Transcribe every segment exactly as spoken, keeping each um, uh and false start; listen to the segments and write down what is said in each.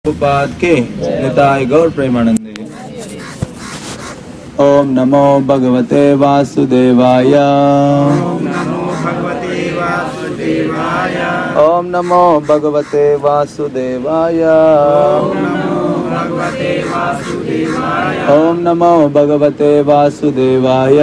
प्रभुपाद के निताय गौर प्रेमानंद। ओम नमो भगवते वासुदेवाय। ओम नमो भगवते वासुदेवाय। ओम नमो भगवते वासुदेवाय। ओम नमो भगवते वासुदेवाय। ओम नमो भगवते वासुदेवाय।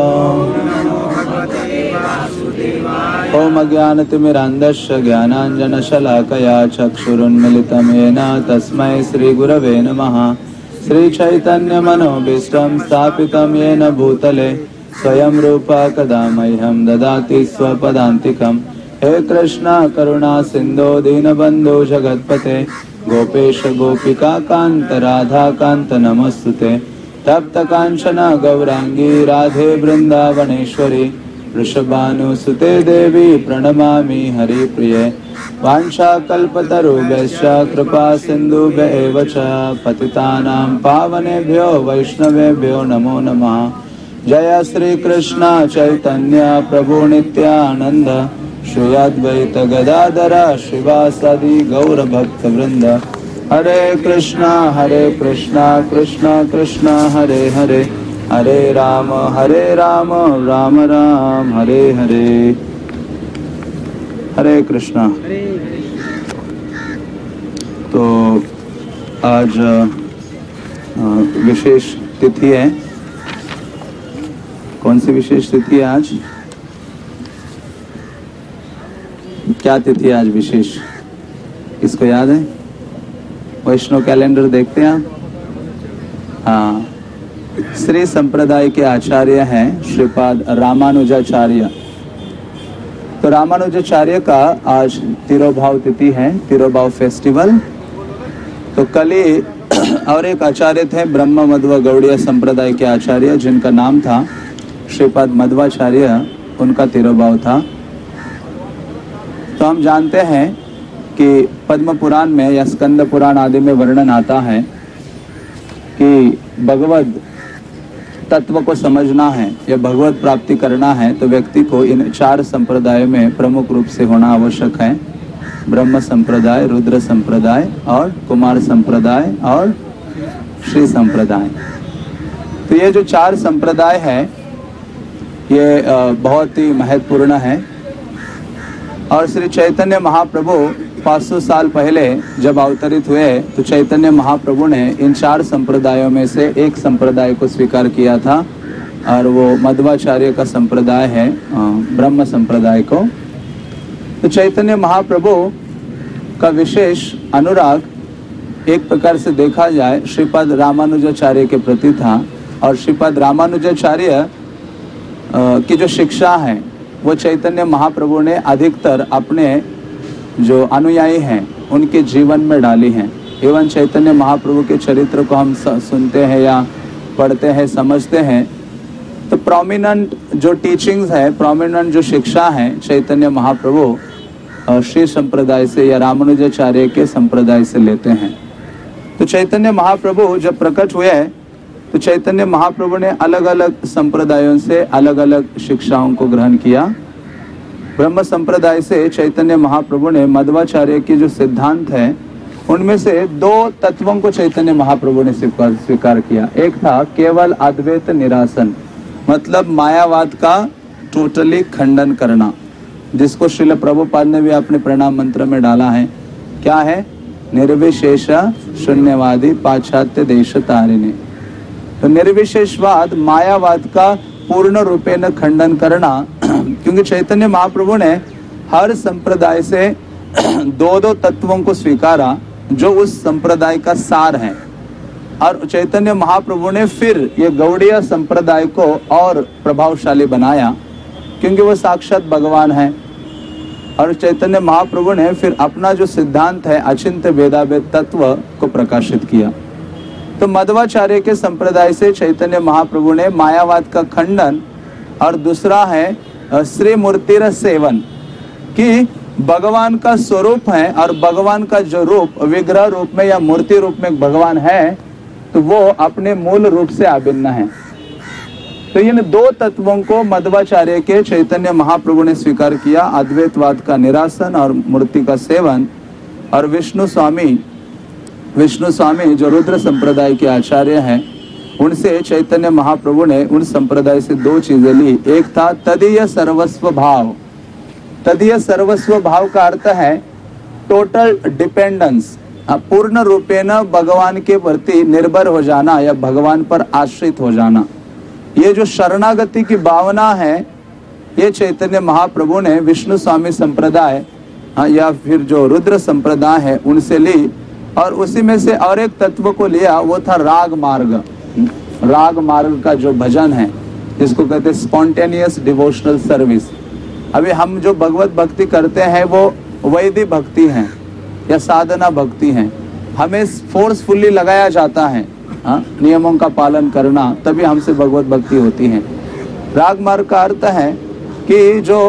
ओम अज्ञानतिमिरान्धस्य ज्ञानाञ्जनशलाकया चक्षुरुन्मिलितं येन तस्मै श्रीगुरवे नमः। श्रीचैतन्यमनोभीष्टं स्थापितं येन भूतले स्वयं रूपा कदा मह्यं ददाति स्वपदान्तिकं। हे कृष्ण करुणा सिन्धो दीनबन्धो जगत्पते गोपेश गोपिका कान्त राधा कान्त नमस्तुते। तप्त कांचन गौरांगी राधे वृंदावनेश्वरी वृषभानुसुते देवी प्रणमामि हरिप्रिये। वाञ्छाकल्पतरुभ्यश्च कृपा सिन्धुभ्य च पतितानां पावनेभ्यो वैष्णवेभ्यो नमो नमः। जय श्री कृष्ण चैतन्य प्रभु नित्यानंद श्री अद्वैत गदाधर श्रीवासादि गौर भक्त वृंद। हरे कृष्णा हरे कृष्णा कृष्णा कृष्णा हरे हरे हरे राम हरे राम राम राम हरे हरे। हरे कृष्णा। तो आज विशेष तिथि है। कौन सी विशेष तिथि है आज? क्या तिथि है आज विशेष? किसको याद है? वैष्णव कैलेंडर देखते हैं आप? हाँ, श्री संप्रदाय के आचार्य हैं श्रीपाद रामानुजाचार्य। तो रामानुजाचार्य का आज तिरोभाव तिथि है, तिरोभाव फेस्टिवल। तो कल ही और एक आचार्य थे ब्रह्म मध्व गौड़ीय संप्रदाय के आचार्य, जिनका नाम था श्रीपाद मध्वाचार्य, उनका तिरोभाव था। तो हम जानते हैं कि पद्म पुराण में या स्कंद पुराण आदि में वर्णन आता है कि भगवत तत्व को समझना है या भगवत प्राप्ति करना है तो व्यक्ति को इन चार संप्रदायों में प्रमुख रूप से होना आवश्यक है। ब्रह्म संप्रदाय, रुद्र संप्रदाय और कुमार संप्रदाय और श्री संप्रदाय। तो ये जो चार संप्रदाय है ये बहुत ही महत्वपूर्ण है। और श्री चैतन्य महाप्रभु पाँच सौ साल पहले जब अवतरित हुए तो चैतन्य महाप्रभु ने इन चार संप्रदायों में से एक संप्रदाय को स्वीकार किया था और वो मध्वाचार्य का संप्रदाय है, ब्रह्म संप्रदाय को। तो चैतन्य महाप्रभु का विशेष अनुराग एक प्रकार से देखा जाए श्रीपाद रामानुजाचार्य के प्रति था। और श्रीपाद रामानुजाचार्य की जो शिक्षा है वो चैतन्य महाप्रभु ने अधिकतर अपने जो अनुयायी हैं उनके जीवन में डाली हैं। एवं चैतन्य महाप्रभु के चरित्र को हम सुनते हैं या पढ़ते हैं, समझते हैं, तो प्रोमिनेंट जो टीचिंग्स है, प्रोमिनेंट जो शिक्षा है चैतन्य महाप्रभु श्री संप्रदाय से या रामानुजाचार्य के संप्रदाय से लेते हैं। तो चैतन्य महाप्रभु जब प्रकट हुए तो चैतन्य महाप्रभु ने अलग अलग संप्रदायों से अलग अलग शिक्षाओं को ग्रहण किया। ब्रह्म संप्रदाय से चैतन्य महाप्रभु ने मध्वाचार्य की जो सिद्धांत है उनमें से दो तत्वों को चैतन्य महाप्रभु ने स्वीकार स्वीकार किया। एक था केवल अद्वैत निरासन, मतलब मायावाद का टोटली खंडन करना, जिसको श्रील प्रभुपाद ने भी अपने प्रणाम मंत्र में डाला है। क्या है? निर्विशेष शून्यवादी पाश्चात्य देश तारिणी। तो निर्विशेषवाद, मायावाद का पूर्ण रूपे न खंडन करना, क्योंकि चैतन्य महाप्रभु ने हर संप्रदाय से दो दो तत्वों को स्वीकारा जो उस संप्रदाय का सार है। और चैतन्य महाप्रभु ने फिर ये गौड़ीय संप्रदाय को और प्रभावशाली बनाया क्योंकि वो साक्षात भगवान है। और चैतन्य महाप्रभु ने फिर अपना जो सिद्धांत है अचिंत्य भेदाभेद तत्व को प्रकाशित किया। तो मध्वाचार्य के संप्रदाय से चैतन्य महाप्रभु ने मायावाद का खंडन और दूसरा है श्री मूर्तिर सेवन, कि भगवान का स्वरूप है और भगवान का जो रूप विग्रह रूप में या मूर्ति रूप में भगवान है तो वो अपने मूल रूप से अभिन्न है। तो इन दो तत्वों को मध्वाचार्य के चैतन्य महाप्रभु ने स्वीकार किया, अद्वैतवाद का निरासन और मूर्ति का सेवन। और विष्णु स्वामी विष्णु स्वामी जो रुद्र संप्रदाय के आचार्य हैं, उनसे चैतन्य महाप्रभु ने उन संप्रदाय से दो चीजें ली। एक था तदीय सर्वस्व भाव। तदीय सर्वस्व भाव का अर्थ है टोटल डिपेंडेंस, पूर्ण रूपेण भगवान के प्रति निर्भर हो जाना या भगवान पर आश्रित हो जाना। ये जो शरणागति की भावना है, ये चैतन्य महाप्रभु ने विष्णु स्वामी संप्रदाय या फिर जो रुद्र संप्रदाय है उनसे ली, और उसी में से और एक तत्व को लिया, वो था राग मार्ग। राग मार्ग का जो भजन है, जिसको कहते हैं स्पॉन्टेनियस डिवोशनल सर्विस। अभी हम जो भगवत भक्ति करते हैं वो वैदिक भक्ति है या साधना भक्ति है। हमें फोर्सफुली लगाया जाता है हा? नियमों का पालन करना, तभी हमसे भगवत भक्ति होती है। राग मार्ग का अर्थ है कि जो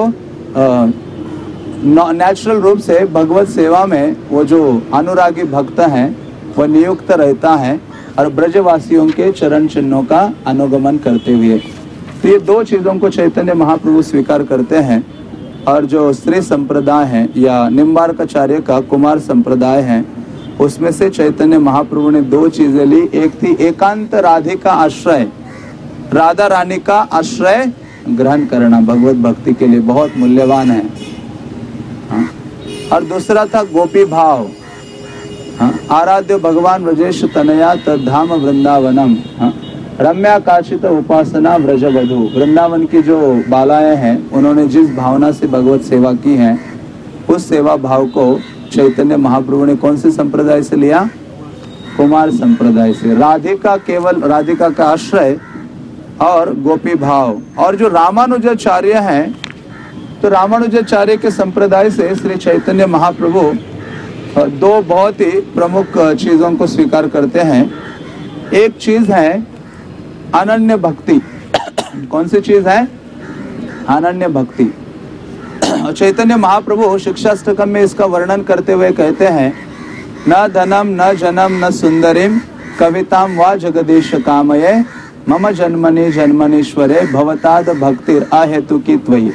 नेचुरल रूप से भगवत सेवा में वो जो अनुरागी भक्त है वह नियुक्त रहता है और ब्रजवासियों के चरण चिन्हों का अनुगमन करते हुए। तो ये दो चीजों को चैतन्य महाप्रभु स्वीकार करते हैं। और जो स्त्री संप्रदाय है या निम्बार्काचार्य का कुमार संप्रदाय है, उसमें से चैतन्य महाप्रभु ने दो चीजें ली। एक थी एकांत राधिका आश्रय, राधा रानी का आश्रय ग्रहण करना भगवत भक्ति के लिए बहुत मूल्यवान है। हाँ? और दूसरा था गोपी भाव। हाँ? आराध्य भगवान व्रजेश तनया तद्धाम वृंदावनम। हाँ? रम्या काचित उपासना व्रजवधु। वृंदावन की जो बालाएं हैं, उन्होंने जिस भावना से भगवत सेवा की है, उस सेवा भाव को चैतन्य महाप्रभु ने कौन से संप्रदाय से लिया? कुमार संप्रदाय से। राधिका, केवल राधिका का आश्रय और गोपी भाव। और जो रामानुजाचार्य हैं, तो रामानुजाचार्य के संप्रदाय से श्री चैतन्य महाप्रभु दो बहुत ही प्रमुख चीजों को स्वीकार करते हैं। एक चीज है अनन्य भक्ति। कौन सी चीज है? अनन्य भक्ति। चैतन्य महाप्रभु शिक्षाष्टकम में इसका वर्णन करते हुए कहते हैं, न धनम न जनम न सुंदरीम कविताम वा जगदीश कामये मम जन्मनि जन्मनीश्वरे भवताद भक्तिर अहेतु की त्वयि।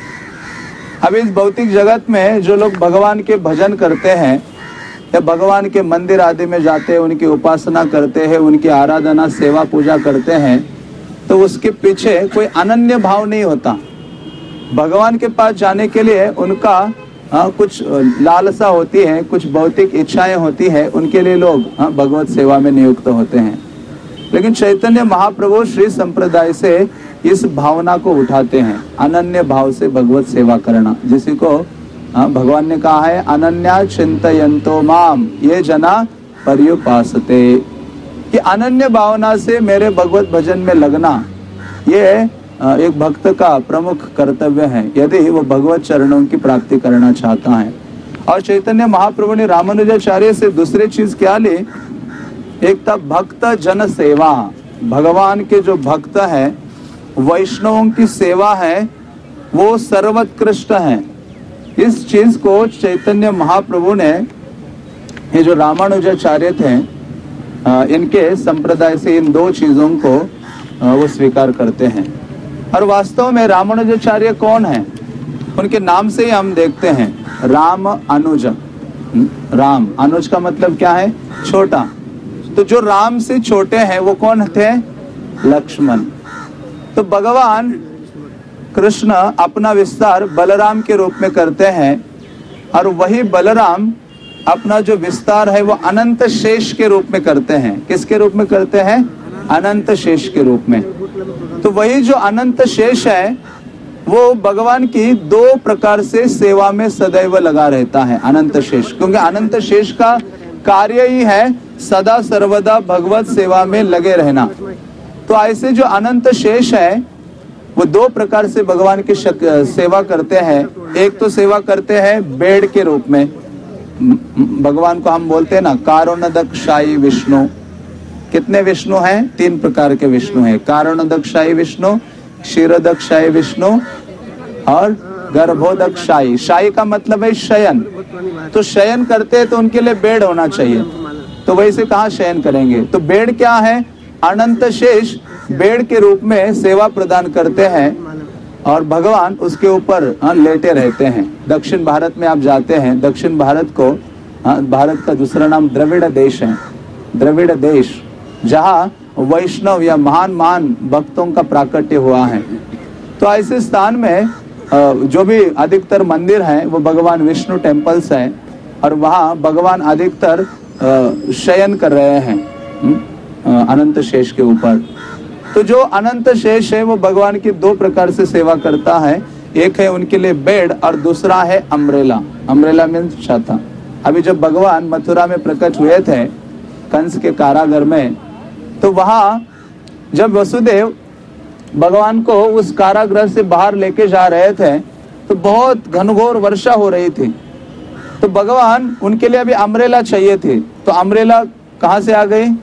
अब इस भौतिक जगत में जो लोग भगवान के भजन करते हैं या भगवान के मंदिर आदि में जाते हैं, उनकी उपासना करते हैं, उनकी आराधना सेवा पूजा करते हैं, तो उसके पीछे कोई अनन्य भाव नहीं होता। भगवान के पास जाने के लिए उनका आ, कुछ लालसा होती है, कुछ भौतिक इच्छाएं होती है, उनके लिए लोग आ, भगवत सेवा में नियुक्त होते हैं। लेकिन चैतन्य महाप्रभु श्री संप्रदाय से इस भावना को उठाते हैं, अनन्य भाव से भगवत सेवा करना, जिसी को आ, भगवान ने कहा है अनन्या चिंतयन्तो माम ये जना पर्युपासते, कि अनन्य भावना से मेरे भगवत भजन में लगना ये एक भक्त का प्रमुख कर्तव्य है, यदि वो भगवत चरणों की प्राप्ति करना चाहता है। और चैतन्य महाप्रभु ने रामानुजाचार्य से दूसरी चीज क्या ली? एक था भक्त जन सेवा। भगवान के जो भक्त है, वैष्णवों की सेवा है, वो सर्वोत्कृष्ट है। इस चीज को चैतन्य महाप्रभु ने, ये जो रामानुजाचार्य थे, इनके संप्रदाय से इन दो चीजों को वो स्वीकार करते हैं। और वास्तव में रामानुजाचार्य कौन है? उनके नाम से ही हम देखते हैं, राम अनुज। राम, अनुज का मतलब क्या है? छोटा। तो जो राम से छोटे हैं वो कौन थे? लक्ष्मण। तो भगवान कृष्ण अपना विस्तार बलराम के रूप में करते हैं, और वही बलराम अपना जो विस्तार है वो अनंत शेष के रूप में करते हैं। किसके रूप में करते हैं? अनंत शेष के रूप में। तो वही जो अनंत शेष है वो भगवान की दो प्रकार से सेवा में सदैव लगा रहता है, अनंत शेष। क्योंकि अनंत शेष का कार्य ही है सदा सर्वदा भगवत सेवा में लगे रहना। तो ऐसे जो अनंत शेष है वो दो प्रकार से भगवान की सेवा करते हैं। एक तो सेवा करते हैं बेड़ के रूप में। भगवान को हम बोलते हैं ना कारणोदकशायी विष्णु। कितने विष्णु हैं? तीन प्रकार के विष्णु हैं। कारणोदकशायी विष्णु, क्षीरोदकशायी विष्णु और गर्भोदकशायी। शाही का मतलब है शयन। तो शयन करते हैं तो उनके लिए बेड़ होना चाहिए, तो वैसे कहाँ शयन करेंगे? तो बेड़ क्या है? अनंत शेष बेड़ के रूप में सेवा प्रदान करते हैं, और भगवान उसके ऊपर लेटे रहते हैं। दक्षिण भारत में आप जाते हैं, दक्षिण भारत को, भारत का दूसरा नाम द्रविड़ देश है, द्रविड़ देश, जहाँ वैष्णव या महान महान भक्तों का प्राकट्य हुआ है। तो ऐसे स्थान में जो भी अधिकतर मंदिर हैं वो भगवान विष्णु टेम्पल्स हैं, और वहाँ भगवान अधिकतर शयन कर रहे हैं अनंत शेष के ऊपर। तो जो अनंत शेष है वो भगवान की दो प्रकार से सेवा करता है, एक है उनके लिए बेड और दूसरा है अम्ब्रेला। अम्ब्रेला मीन्स छाता। अभी जब भगवान मथुरा में प्रकट हुए थे कंस के कारागार में, तो वहाँ जब वसुदेव भगवान को उस कारागृह से बाहर लेके जा रहे थे तो बहुत घनघोर वर्षा हो रही थी। तो भगवान उनके लिए अभी अम्ब्रेला चाहिए थी, तो अम्ब्रेला कहाँ से आ गई?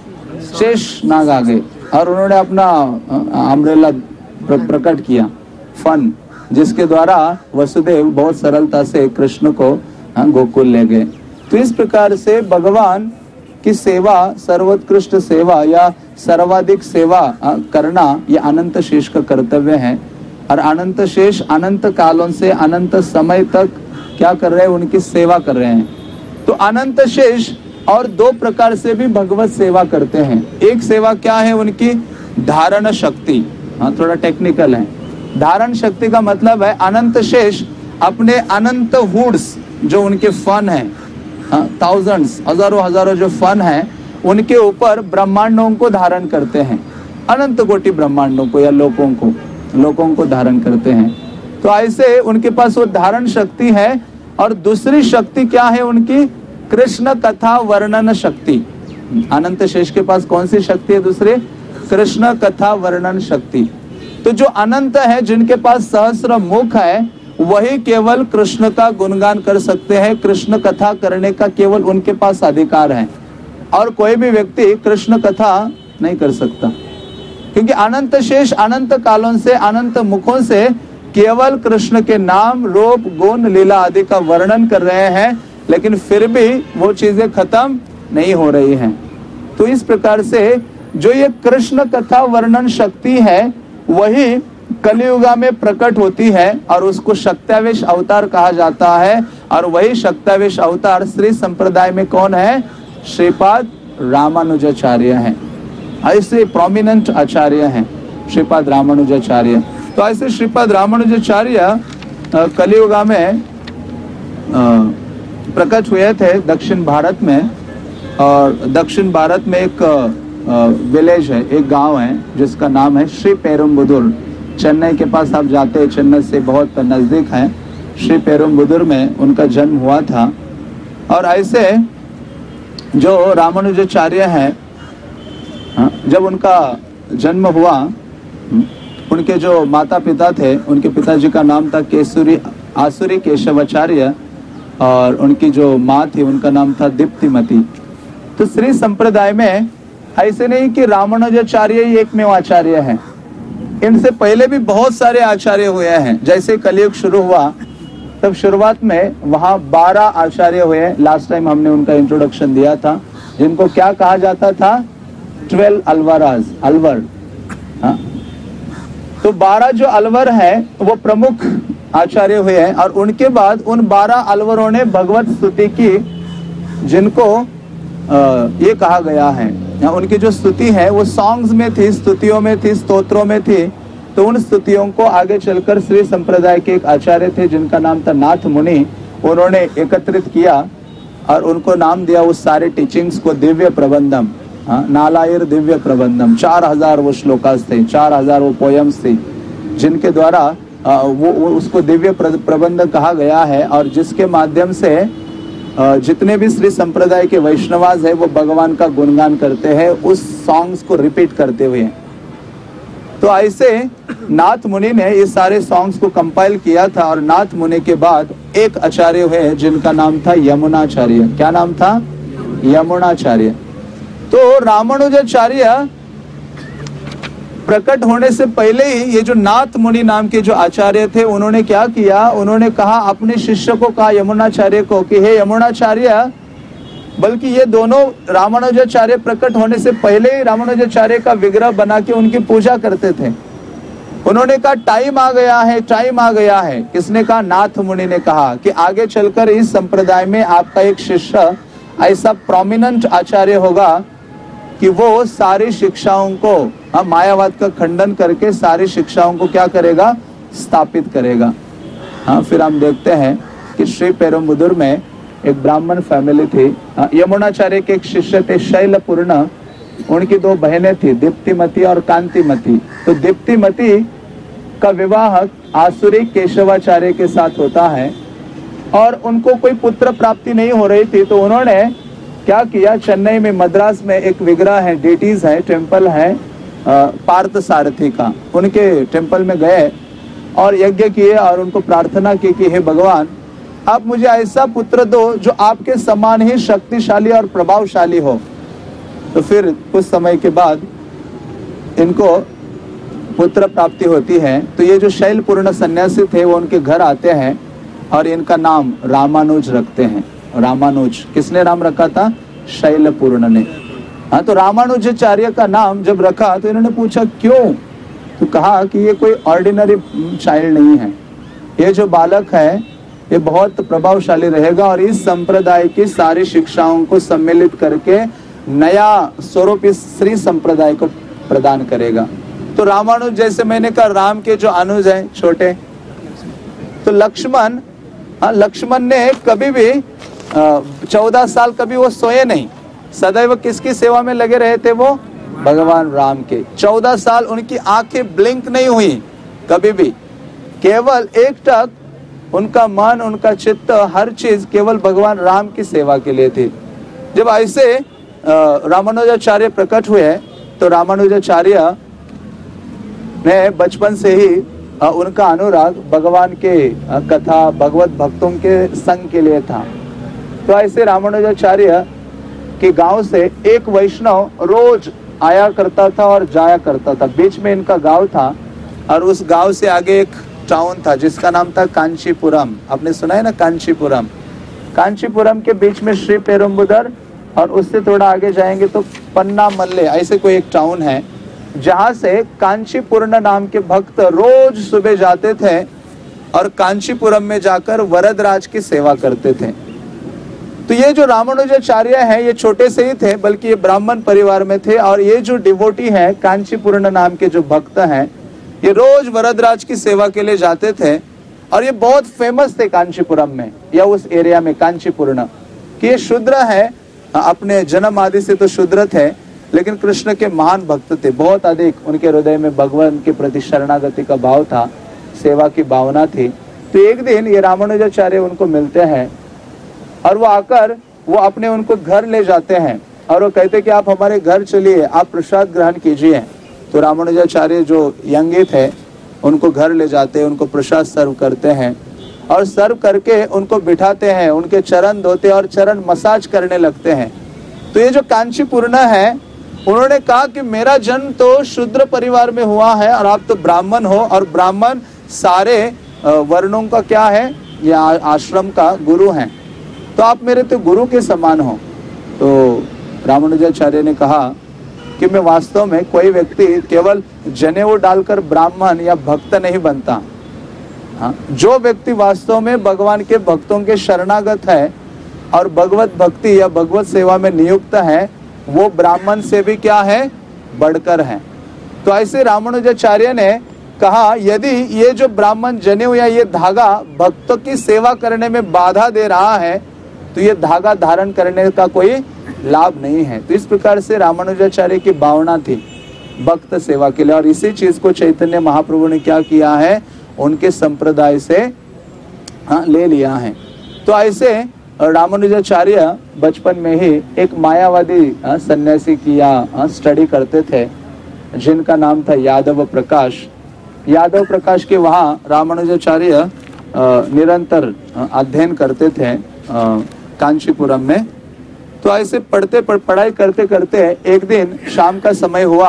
शेष नाग आ गए और उन्होंने अपना अम्ब्रेला प्रकट किया, फन, जिसके द्वारा वसुदेव बहुत सरलता से कृष्ण को गोकुल ले गए। तो इस प्रकार से भगवान की सेवा, सर्वोत्कृष्ट सेवा या सर्वाधिक सेवा करना ये अनंत शेष का कर्तव्य है। और अनंत शेष अनंत कालों से अनंत समय तक क्या कर रहे हैं? उनकी सेवा कर रहे हैं। तो अनंत शेष और दो प्रकार से भी भगवत सेवा करते हैं। एक सेवा क्या है उनकी? धारण शक्ति। हाँ, थोड़ा टेक्निकल है। धारण शक्ति का मतलब है अनंत शेष अपने अनंत हुड्स, जो उनके फन है, थाउजेंड्स, हजारों हजारों जो फन है, उनके ऊपर ब्रह्मांडों को धारण करते हैं, अनंत कोटि ब्रह्मांडों को या लोकों को लोकों को धारण करते हैं। तो ऐसे उनके पास वो धारण शक्ति है। और दूसरी शक्ति क्या है उनकी? कृष्ण कथा वर्णन शक्ति। अनंत शेष के पास कौन सी शक्ति है दूसरी? कृष्ण कथा वर्णन शक्ति। तो जो अनंत है, जिनके पास सहस्र मुख है, वही केवल कृष्ण का गुणगान कर सकते हैं। कृष्ण कथा करने का केवल उनके पास अधिकार है, और कोई भी व्यक्ति कृष्ण कथा नहीं कर सकता, क्योंकि अनंत शेष अनंत कालों से, अनंत मुखों से केवल कृष्ण के नाम, रूप, गुण, लीला आदि का वर्णन कर रहे हैं, लेकिन फिर भी वो चीजें खत्म नहीं हो रही हैं। तो इस प्रकार से जो ये कृष्ण कथा वर्णन शक्ति है वही कलियुगा में प्रकट होती है, और उसको शक्त्यावेश अवतार कहा जाता है। और वही शक्त्यावेश अवतार श्री संप्रदाय में कौन है? श्रीपाद रामानुजाचार्य हैं। ऐसे प्रोमिनेंट आचार्य हैं श्रीपाद रामानुजाचार्य। तो ऐसे श्रीपाद रामानुजाचार्य कलियुगा में प्रकट हुए थे दक्षिण भारत में। और दक्षिण भारत में एक विलेज है, एक गांव है जिसका नाम है श्री पेरुम्बुदुर। चेन्नई के पास आप जाते हैं, चेन्नई से बहुत नजदीक है। श्री पेरुम्बुदुर में उनका जन्म हुआ था। और ऐसे जो रामानुजाचार्य हैं, जब उनका जन्म हुआ, उनके जो माता पिता थे, उनके पिताजी का नाम था केसुरी आसुरी केशवाचार्य, और उनकी जो माँ थी उनका नाम था दीप्तिमती। तो श्री संप्रदाय में ऐसे नहीं कि रामानुजाचार्य ही एकमेव आचार्य है, इनसे पहले भी बहुत सारे आचार्य हुए हैं। जैसे कलयुग शुरू हुआ तब शुरुआत में वहाँ बारह आचार्य हुए। लास्ट टाइम हमने उनका इंट्रोडक्शन दिया था, जिनको क्या कहा जाता था? ट्वेल्व अलवराज, अलवर। हाँ, तो बारह जो अलवर है वो प्रमुख आचार्य हुए हैं। और उनके बाद उन बारह अलवरों ने भगवत स्तुति की, जिनको आ, ये कहा गया है, उनकी जो स्तुति है वो सॉन्ग्स में थी, स्तुतियों में थी, स्तोत्रों में थी। तो उन स्तुतियों को आगे चलकर श्री संप्रदाय के एक आचार्य थे जिनका नाम था नाथ मुनि, उन्होंने एकत्रित किया और उनको नाम दिया उस सारे टीचिंग्स को दिव्य प्रबंधम। हाँ, नालायर दिव्य प्रबंधम। चार हजार वो श्लोकास थे, चार हजार वो पोयम्स थे, जिनके द्वारा वो, वो उसको दिव्य प्रबंध कहा गया है। और जिसके माध्यम से जितने भी श्री संप्रदाय के वैष्णवाज है वो भगवान का गुणगान करते हैं उस सॉन्ग्स को रिपीट करते हुए। तो ऐसे नाथ मुनि ने ये सारे सॉन्ग्स को कंपाइल किया था। और नाथ मुनि के बाद एक आचार्य हुए जिनका नाम था यमुनाचार्य। क्या नाम था? यमुनाचार्य। तो रामानुजाचार्य प्रकट होने से पहले ही ये जो नाथ मुनि नाम के जो आचार्य थे, उन्होंने क्या किया? उन्होंने कहा अपने शिष्य को, कहा यमुनाचार्य को कि हे यमुनाचार्य, बल्कि ये दोनों रामानुजाचार्य प्रकट होने से पहले ही रामानुजाचार्य का विग्रह बना के उनकी पूजा करते थे। उन्होंने कहा टाइम आ गया है, टाइम आ गया है। किसने कहा? नाथ मुनि ने कहा कि आगे चलकर इस संप्रदाय में आपका एक शिष्य ऐसा प्रोमिनेंट आचार्य होगा कि वो सारी शिक्षाओं को, हाँ, मायावाद का खंडन करके सारी शिक्षाओं को क्या करेगा, स्थापित करेगा। हाँ, फिर हम देखते हैं कि श्री पेरुम्बुदुर में एक ब्राह्मण फैमिली थी। हाँ, यमुनाचार्य के एक शिष्य थे शैलपूर्ण, उनकी दो बहनें थी, दीप्तिमती और कांतिमती। तो दीप्तिमती का विवाह आसुरी केशवाचार्य के साथ होता है और उनको कोई पुत्र प्राप्ति नहीं हो रही थी। तो उन्होंने क्या किया, चेन्नई में, मद्रास में एक विग्रह है, डेटीज है, टेम्पल है पार्थ सारथी का, उनके टेम्पल में गए और यज्ञ किए और उनको प्रार्थना की कि हे भगवान, आप मुझे ऐसा पुत्र दो जो आपके समान ही शक्तिशाली और प्रभावशाली हो। तो फिर कुछ समय के बाद इनको पुत्र प्राप्ति होती है। तो ये जो शैलपूर्ण सन्यासी थे वो उनके घर आते हैं और इनका नाम रामानुज रखते हैं। रामानुज किसने नाम रखा था, शैलपूर्ण ने। हाँ, तो रामानुजाचार्य का नाम जब रखा तो इन्होंने पूछा क्यों, तो कहा कि ये कोई ऑर्डिनरी चाइल्ड नहीं है, ये जो बालक है ये बहुत प्रभावशाली रहेगा और इस संप्रदाय की सारी शिक्षाओं को सम्मिलित करके नया स्वरूप इस श्री संप्रदाय को प्रदान करेगा। तो रामानुज, जैसे मैंने कहा, राम के जो अनुज हैं छोटे, तो लक्ष्मण, हाँ, लक्ष्मण ने कभी भी चौदह साल कभी वो सोए नहीं, सदैव किसकी सेवा में लगे रहे थे, वो भगवान राम के। चौदह साल उनकी आंखें ब्लिंक नहीं हुई कभी भी, केवल एक टक उनका मन, उनका चित्त, हर चीज केवल भगवान राम की सेवा के लिए थी। जब ऐसे रामानुजाचार्य प्रकट हुए तो रामानुजाचार्य ने बचपन से ही उनका अनुराग भगवान के कथा, भगवत भक्तों के संग के लिए था। तो ऐसे रामानुजाचार्य के गांव से एक वैष्णव रोज आया करता था और जाया करता था। बीच में इनका गांव था और उस गांव से आगे एक टाउन था जिसका नाम था कांचीपुरम। आपने सुना है ना, कांचीपुरम। कांचीपुरम के बीच में श्री पेरुम्बुदर और उससे थोड़ा आगे जाएंगे तो पन्ना मल्ले, ऐसे कोई एक टाउन है जहां से कांचीपुरम नाम के भक्त रोज सुबह जाते थे और कांचीपुरम में जाकर वरदराज की सेवा करते थे। तो ये जो रामानुजाचार्य हैं ये छोटे से ही थे, बल्कि ये ब्राह्मण परिवार में थे और ये जो डिवोटी है कांचीपुरम नाम के जो भक्त हैं ये रोज वरदराज की सेवा के लिए जाते थे और ये बहुत फेमस थे कांचीपुरम में या उस एरिया में कांचीपुरम, कि ये शूद्र है, अपने जन्म आदि से तो शूद्र थे लेकिन कृष्ण के महान भक्त थे, बहुत अधिक उनके हृदय में भगवान के प्रति शरणागति का भाव था, सेवा की भावना थी। तो एक दिन ये रामानुजाचार्य उनको मिलते हैं और वो आकर वो अपने उनको घर ले जाते हैं और वो कहते कि आप हमारे घर चलिए, आप प्रसाद ग्रहण कीजिए। तो रामानुजाचार्य जो यंगी थे उनको घर ले जाते हैं, उनको प्रसाद सर्व करते हैं और सर्व करके उनको बिठाते हैं, उनके चरण धोते और चरण मसाज करने लगते हैं। तो ये जो कांचीपुरम है उन्होंने कहा कि मेरा जन्म तो शूद्र परिवार में हुआ है और आप तो ब्राह्मण हो और ब्राह्मण सारे वर्णों का क्या है, या आश्रम का गुरु हैं, तो आप मेरे तो गुरु के समान हो। तो रामानुजाचार्य ने कहा कि मैं वास्तव में कोई व्यक्ति केवल जनेऊ डालकर ब्राह्मण या भक्त नहीं बनता। हाँ, जो व्यक्ति वास्तव में भगवान के भक्तों के शरणागत है और भगवत भक्ति या भगवत सेवा में नियुक्त है वो ब्राह्मण से भी क्या है, बढ़कर है। तो ऐसे रामानुजाचार्य ने कहा यदि ये जो ब्राह्मण जनेऊ या ये धागा भक्तों की सेवा करने में बाधा दे रहा है तो ये धागा धारण करने का कोई लाभ नहीं है। तो इस प्रकार से रामानुजाचार्य की भावना थी भक्त सेवा के लिए और इसी चीज को चैतन्य महाप्रभु ने क्या किया है, उनके संप्रदाय से हाँ, ले लिया है। तो ऐसे रामानुजाचार्य बचपन में ही एक मायावादी सन्यासी की या स्टडी करते थे जिनका नाम था यादव प्रकाश। यादव प्रकाश के वहाँ रामानुजाचार्य निरंतर अध्ययन करते थे कांचीपुरम में। तो ऐसे पढ़ते पढ़, पढ़ाई करते करते एक दिन शाम का समय हुआ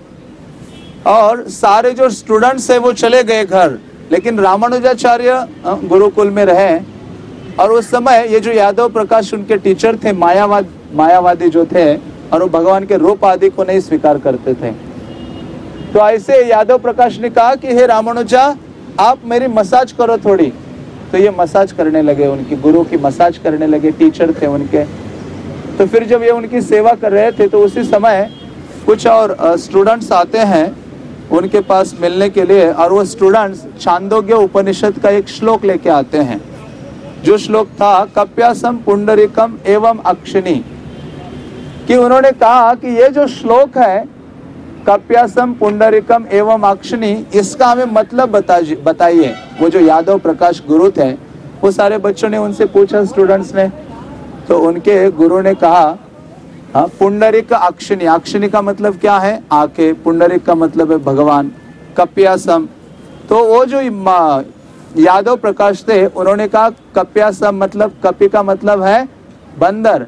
और सारे जो स्टूडेंट्स है वो चले गए घर, लेकिन रामानुजाचार्य गुरुकुल में रहे। और उस समय ये जो यादव प्रकाश उनके टीचर थे मायावाद मायावादी जो थे और वो भगवान के रूप आदि को नहीं स्वीकार करते थे। तो ऐसे यादव प्रकाश ने कहा कि हे रामानुजा आप मेरी मसाज करो थोड़ी। तो ये मसाज करने लगे, उनकी गुरु की मसाज करने लगे, टीचर थे उनके। तो फिर जब ये उनकी सेवा कर रहे थे तो उसी समय कुछ और स्टूडेंट्स आते हैं उनके पास मिलने के लिए, और वो स्टूडेंट्स छांदोग्य उपनिषद का एक श्लोक लेके आते हैं, जो श्लोक था कप्यासम पुंडरीकम एवं अक्षिणी। कि उन्होंने कहा कि ये जो श्लोक है कप्यासम पुंडरीकम एवं अक्षिणी, इसका हमें मतलब बताइए। वो जो यादव प्रकाश गुरु थे, वो सारे बच्चों ने उनसे पूछा, स्टूडेंट्स ने, तो उनके गुरु ने कहा हाँ, पुंडरिक अक्षिणी, अक्षिणी का मतलब क्या है? आंखें। पुंडरिक का मतलब है भगवान। कप्यासम, तो वो जो यादव प्रकाश थे उन्होंने कहा कप्यासम मतलब, कपि का मतलब है बंदर,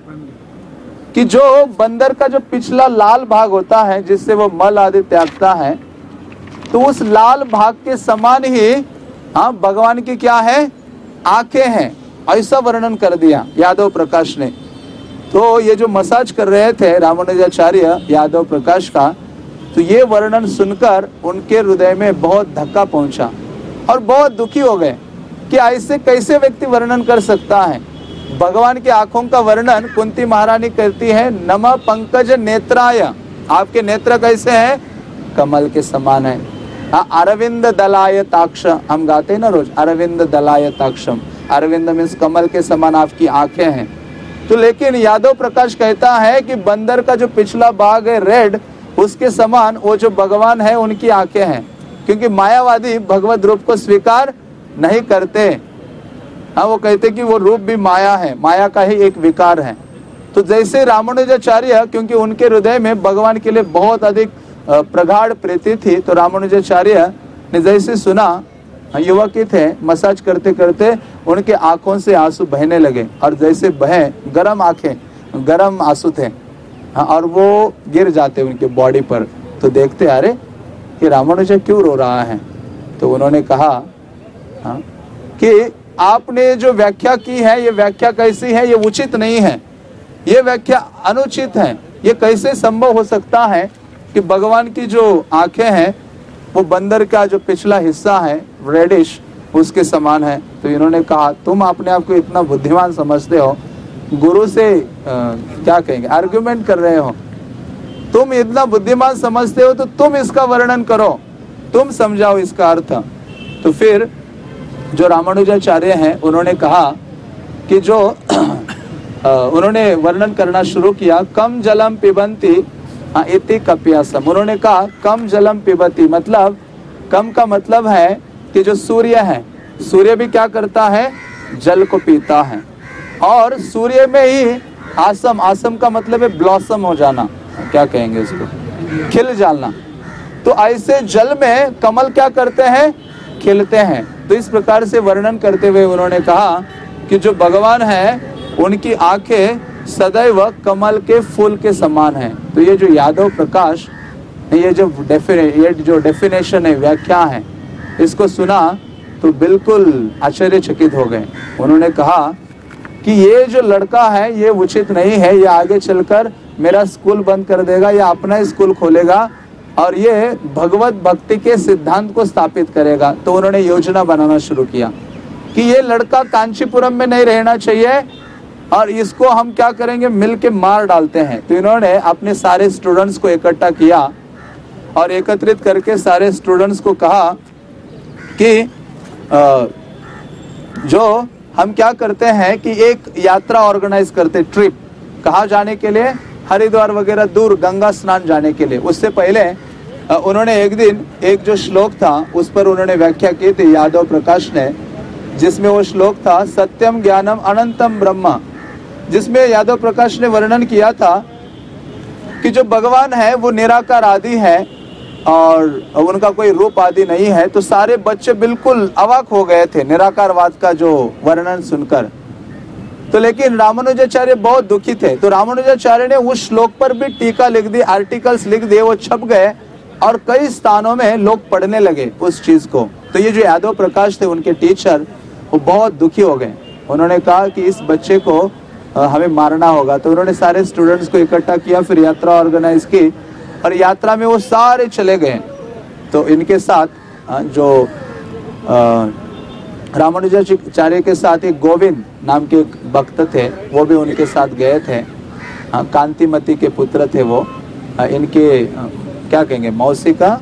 कि जो बंदर का जो पिछला लाल भाग होता है जिससे वो मल आदि त्यागता है, तो उस लाल भाग के समान ही हाँ भगवान की क्या है? आंखें हैं। ऐसा वर्णन कर दिया यादव प्रकाश ने। तो ये जो मसाज कर रहे थे रामानुजाचार्य यादव प्रकाश का, तो ये वर्णन सुनकर उनके हृदय में बहुत धक्का पहुंचा और बहुत दुखी हो गए कि ऐसे कैसे व्यक्ति वर्णन कर सकता है। भगवान की आंखों का वर्णन कुंती महारानी करती है, नमः पंकज नेत्राय, आपके नेत्र कैसे हैं? कमल के समान है। हाँ, अरविंद दलाय ताक्ष, हम गाते हैं ना रोज, अरविंद दलाय ताक्षम, अरविंद मीन्स कमल के समान आपकी आंखें हैं। तो लेकिन यादव प्रकाश कहता है कि बंदर का जो पिछला भाग है रेड, उसके समान वो जो भगवान है उनकी आंखें हैं, क्योंकि मायावादी भगवत रूप को स्वीकार नहीं करते। हाँ, वो कहते कि वो रूप भी माया है, माया का ही एक विकार है। तो जैसे रामानुजाचार्य, क्योंकि उनके हृदय में भगवान के लिए बहुत अधिक प्रगाढ़ प्रीति थी, तो रामानुजाचार्य ने जैसे सुना, युवक ही थे, मसाज करते करते उनके आंखों से आंसू बहने लगे, और जैसे बहे, गरम आंखें, गरम आंसू थे, हाँ, और वो गिर जाते उनके बॉडी पर। तो देखते, अरे ये रामानुजा क्यों रो रहा है? तो उन्होंने कहा हाँ, कि आपने जो व्याख्या की है, ये व्याख्या कैसी है? ये उचित नहीं है, ये व्याख्या अनुचित है। ये कैसे संभव हो सकता है कि भगवान की जो आंखें हैं वो बंदर का जो पिछला हिस्सा है रेडिश, उसके समान है? तो इन्होंने कहा, तुम अपने आप को इतना बुद्धिमान समझते हो, गुरु से आ, क्या कहेंगे, आर्ग्यूमेंट कर रहे हो, तुम इतना बुद्धिमान समझते हो तो तुम इसका वर्णन करो, तुम समझाओ इसका अर्थ। तो फिर जो रामानुजाचार्य हैं उन्होंने कहा कि जो उन्होंने वर्णन करना शुरू किया, कम जलम पिबंती इति कप्यासम। उन्होंने कहा कम जलम पिबती, मतलब कम का मतलब है कि जो सूर्य है, सूर्य भी क्या करता है? जल को पीता है। और सूर्य में ही आसम, आसम का मतलब है ब्लॉसम हो जाना, क्या कहेंगे इसको, खिल जाना। तो ऐसे जल में कमल क्या करते हैं? खिलते हैं। तो इस प्रकार से वर्णन करते हुए उन्होंने कहा कि जो भगवान है उनकी आंखें सदैव कमल के फूल के समान है। तो ये जो यादव प्रकाश, ये जो डेफिने ये जो डेफिनेशन है, व्याख्या है, इसको सुना तो बिल्कुल आश्चर्यचकित हो गए। उन्होंने कहा कि ये जो लड़का है ये उचित नहीं है, ये आगे चलकर मेरा स्कूल बंद कर देगा या अपना स्कूल खोलेगा और ये भगवत भक्ति के सिद्धांत को स्थापित करेगा। तो उन्होंने योजना बनाना शुरू किया कि ये लड़का कांचीपुरम में नहीं रहना चाहिए और इसको हम क्या करेंगे, मिल के मार डालते हैं। तो इन्होंने अपने सारे स्टूडेंट्स को इकट्ठा किया और एकत्रित करके सारे स्टूडेंट्स को कहा कि जो हम क्या करते हैं कि एक यात्रा ऑर्गेनाइज करते, ट्रिप, कहाँ जाने के लिए? हरिद्वार वगैरह दूर गंगा स्नान जाने के लिए। उससे पहले उन्होंने एक दिन एक जो श्लोक था उस पर उन्होंने व्याख्या की थी यादव प्रकाश ने, जिसमें वो श्लोक था सत्यम ज्ञानम अनंतम ब्रह्म, जिसमें यादव प्रकाश ने वर्णन किया था कि जो भगवान है वो निराकार आदि है और उनका कोई रूप आदि नहीं है। तो सारे बच्चे बिल्कुल अवाक हो गए थे निराकारवाद का जो वर्णन सुनकर। तो लेकिन रामानुजाचार्य बहुत दुखी थे, तो रामानुजाचार्य ने उस श्लोक पर भी टीका लिख दी, आर्टिकल्स लिख दिए, वो छप गए और कई स्थानों में लोग पढ़ने लगे उस चीज को। तो ये जो यादव प्रकाश थे उनके टीचर, वो बहुत दुखी हो गए। उन्होंने कहा कि इस बच्चे को हमें मारना होगा। तो उन्होंने सारे स्टूडेंट्स को इकट्ठा किया, फिर यात्रा ऑर्गेनाइज की और यात्रा में वो सारे चले गए। तो इनके साथ जो रामानुजाचार्य के साथ एक गोविंद नाम के एक भक्त थे, वो भी उनके साथ गए थे। हाँ, कांतिमती के पुत्र थे वो। आ, इनके आ, क्या कहेंगे, मौसी का,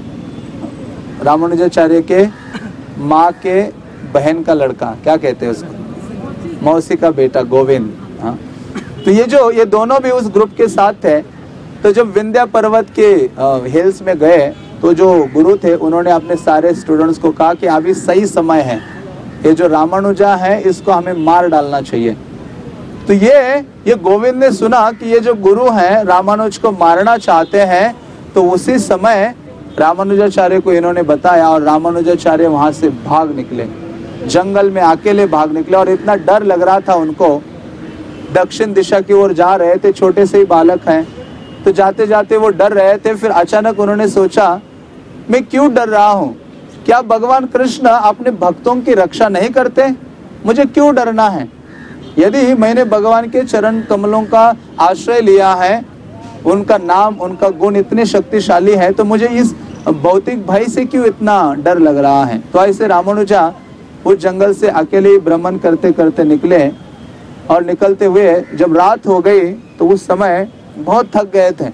रामानुजाचार्य के माँ के बहन का लड़का, क्या कहते हैं उसको, मौसी का बेटा गोविंद। हाँ, तो ये जो ये दोनों भी उस ग्रुप के साथ थे। तो जब विंध्या पर्वत के हिल्स में गए तो जो गुरु थे उन्होंने अपने सारे स्टूडेंट्स को कहा कि अभी सही समय है, ये जो रामानुजा है इसको हमें मार डालना चाहिए। तो ये ये गोविंद ने सुना कि ये जो गुरु हैं रामानुज को मारना चाहते हैं, तो उसी समय रामानुजाचार्य को इन्होंने बताया और रामानुजाचार्य वहां से भाग निकले, जंगल में अकेले भाग निकले। और इतना डर लग रहा था उनको, दक्षिण दिशा की ओर जा रहे थे, छोटे से ही बालक हैं, तो जाते जाते वो डर रहे थे। फिर अचानक उन्होंने सोचा, मैं क्यों डर रहा हूँ, क्या भगवान कृष्ण अपने भक्तों की रक्षा नहीं करते, मुझे क्यों डरना है। यदि मैंने भगवान के चरण कमलों का आश्रय लिया है, उनका नाम उनका गुण इतने शक्तिशाली है, तो मुझे इस भौतिक भय से क्यों इतना डर लग रहा है। तो ऐसे रामानुजा उस जंगल से अकेले भ्रमण करते करते निकले। और निकलते हुए जब रात हो गई तो उस समय बहुत थक गए थे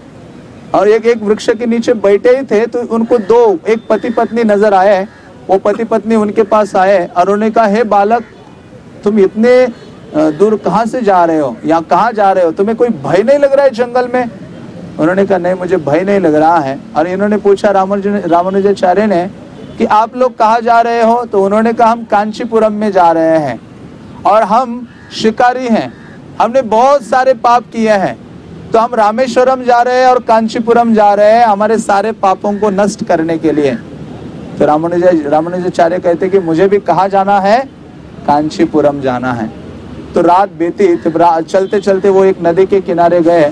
और एक एक वृक्ष के नीचे बैठे ही थे। तो उनको दो एक पति पत्नी नजर आए। वो पति पत्नी उनके पास आए और उन्होंने कहा, हे बालक, तुम इतने दूर कहाँ से जा रहे हो, यहाँ कहाँ जा रहे हो, तुम्हें कोई भय नहीं लग रहा है जंगल में। उन्होंने कहा, नहीं मुझे भय नहीं लग रहा है। और इन्होंने पूछा रामानुज रामानुजाचार्य ने कि आप लोग कहाँ जा रहे हो। तो उन्होंने कहा, हम कांचीपुरम में जा रहे हैं और हम शिकारी हैं, हमने बहुत सारे पाप किए हैं, तो हम रामेश्वरम जा रहे हैं और कांचीपुरम जा रहे हैं हमारे सारे पापों को नष्ट करने के लिए। तो रामानुजा रामानुजाचार्य कहते कि मुझे भी कहाँ जाना है, कांचीपुरम जाना है। तो रात बीती, तो चलते चलते वो एक नदी के किनारे गए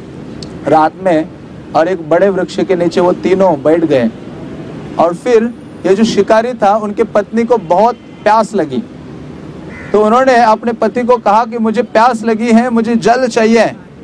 रात में और एक बड़े वृक्ष के नीचे वो तीनों बैठ गए। और फिर ये जो शिकारी था उनके पत्नी को बहुत प्यास लगी, तो उन्होंने अपने पति को कहा कि मुझे प्यास लगी है, मुझे जल चाहिए।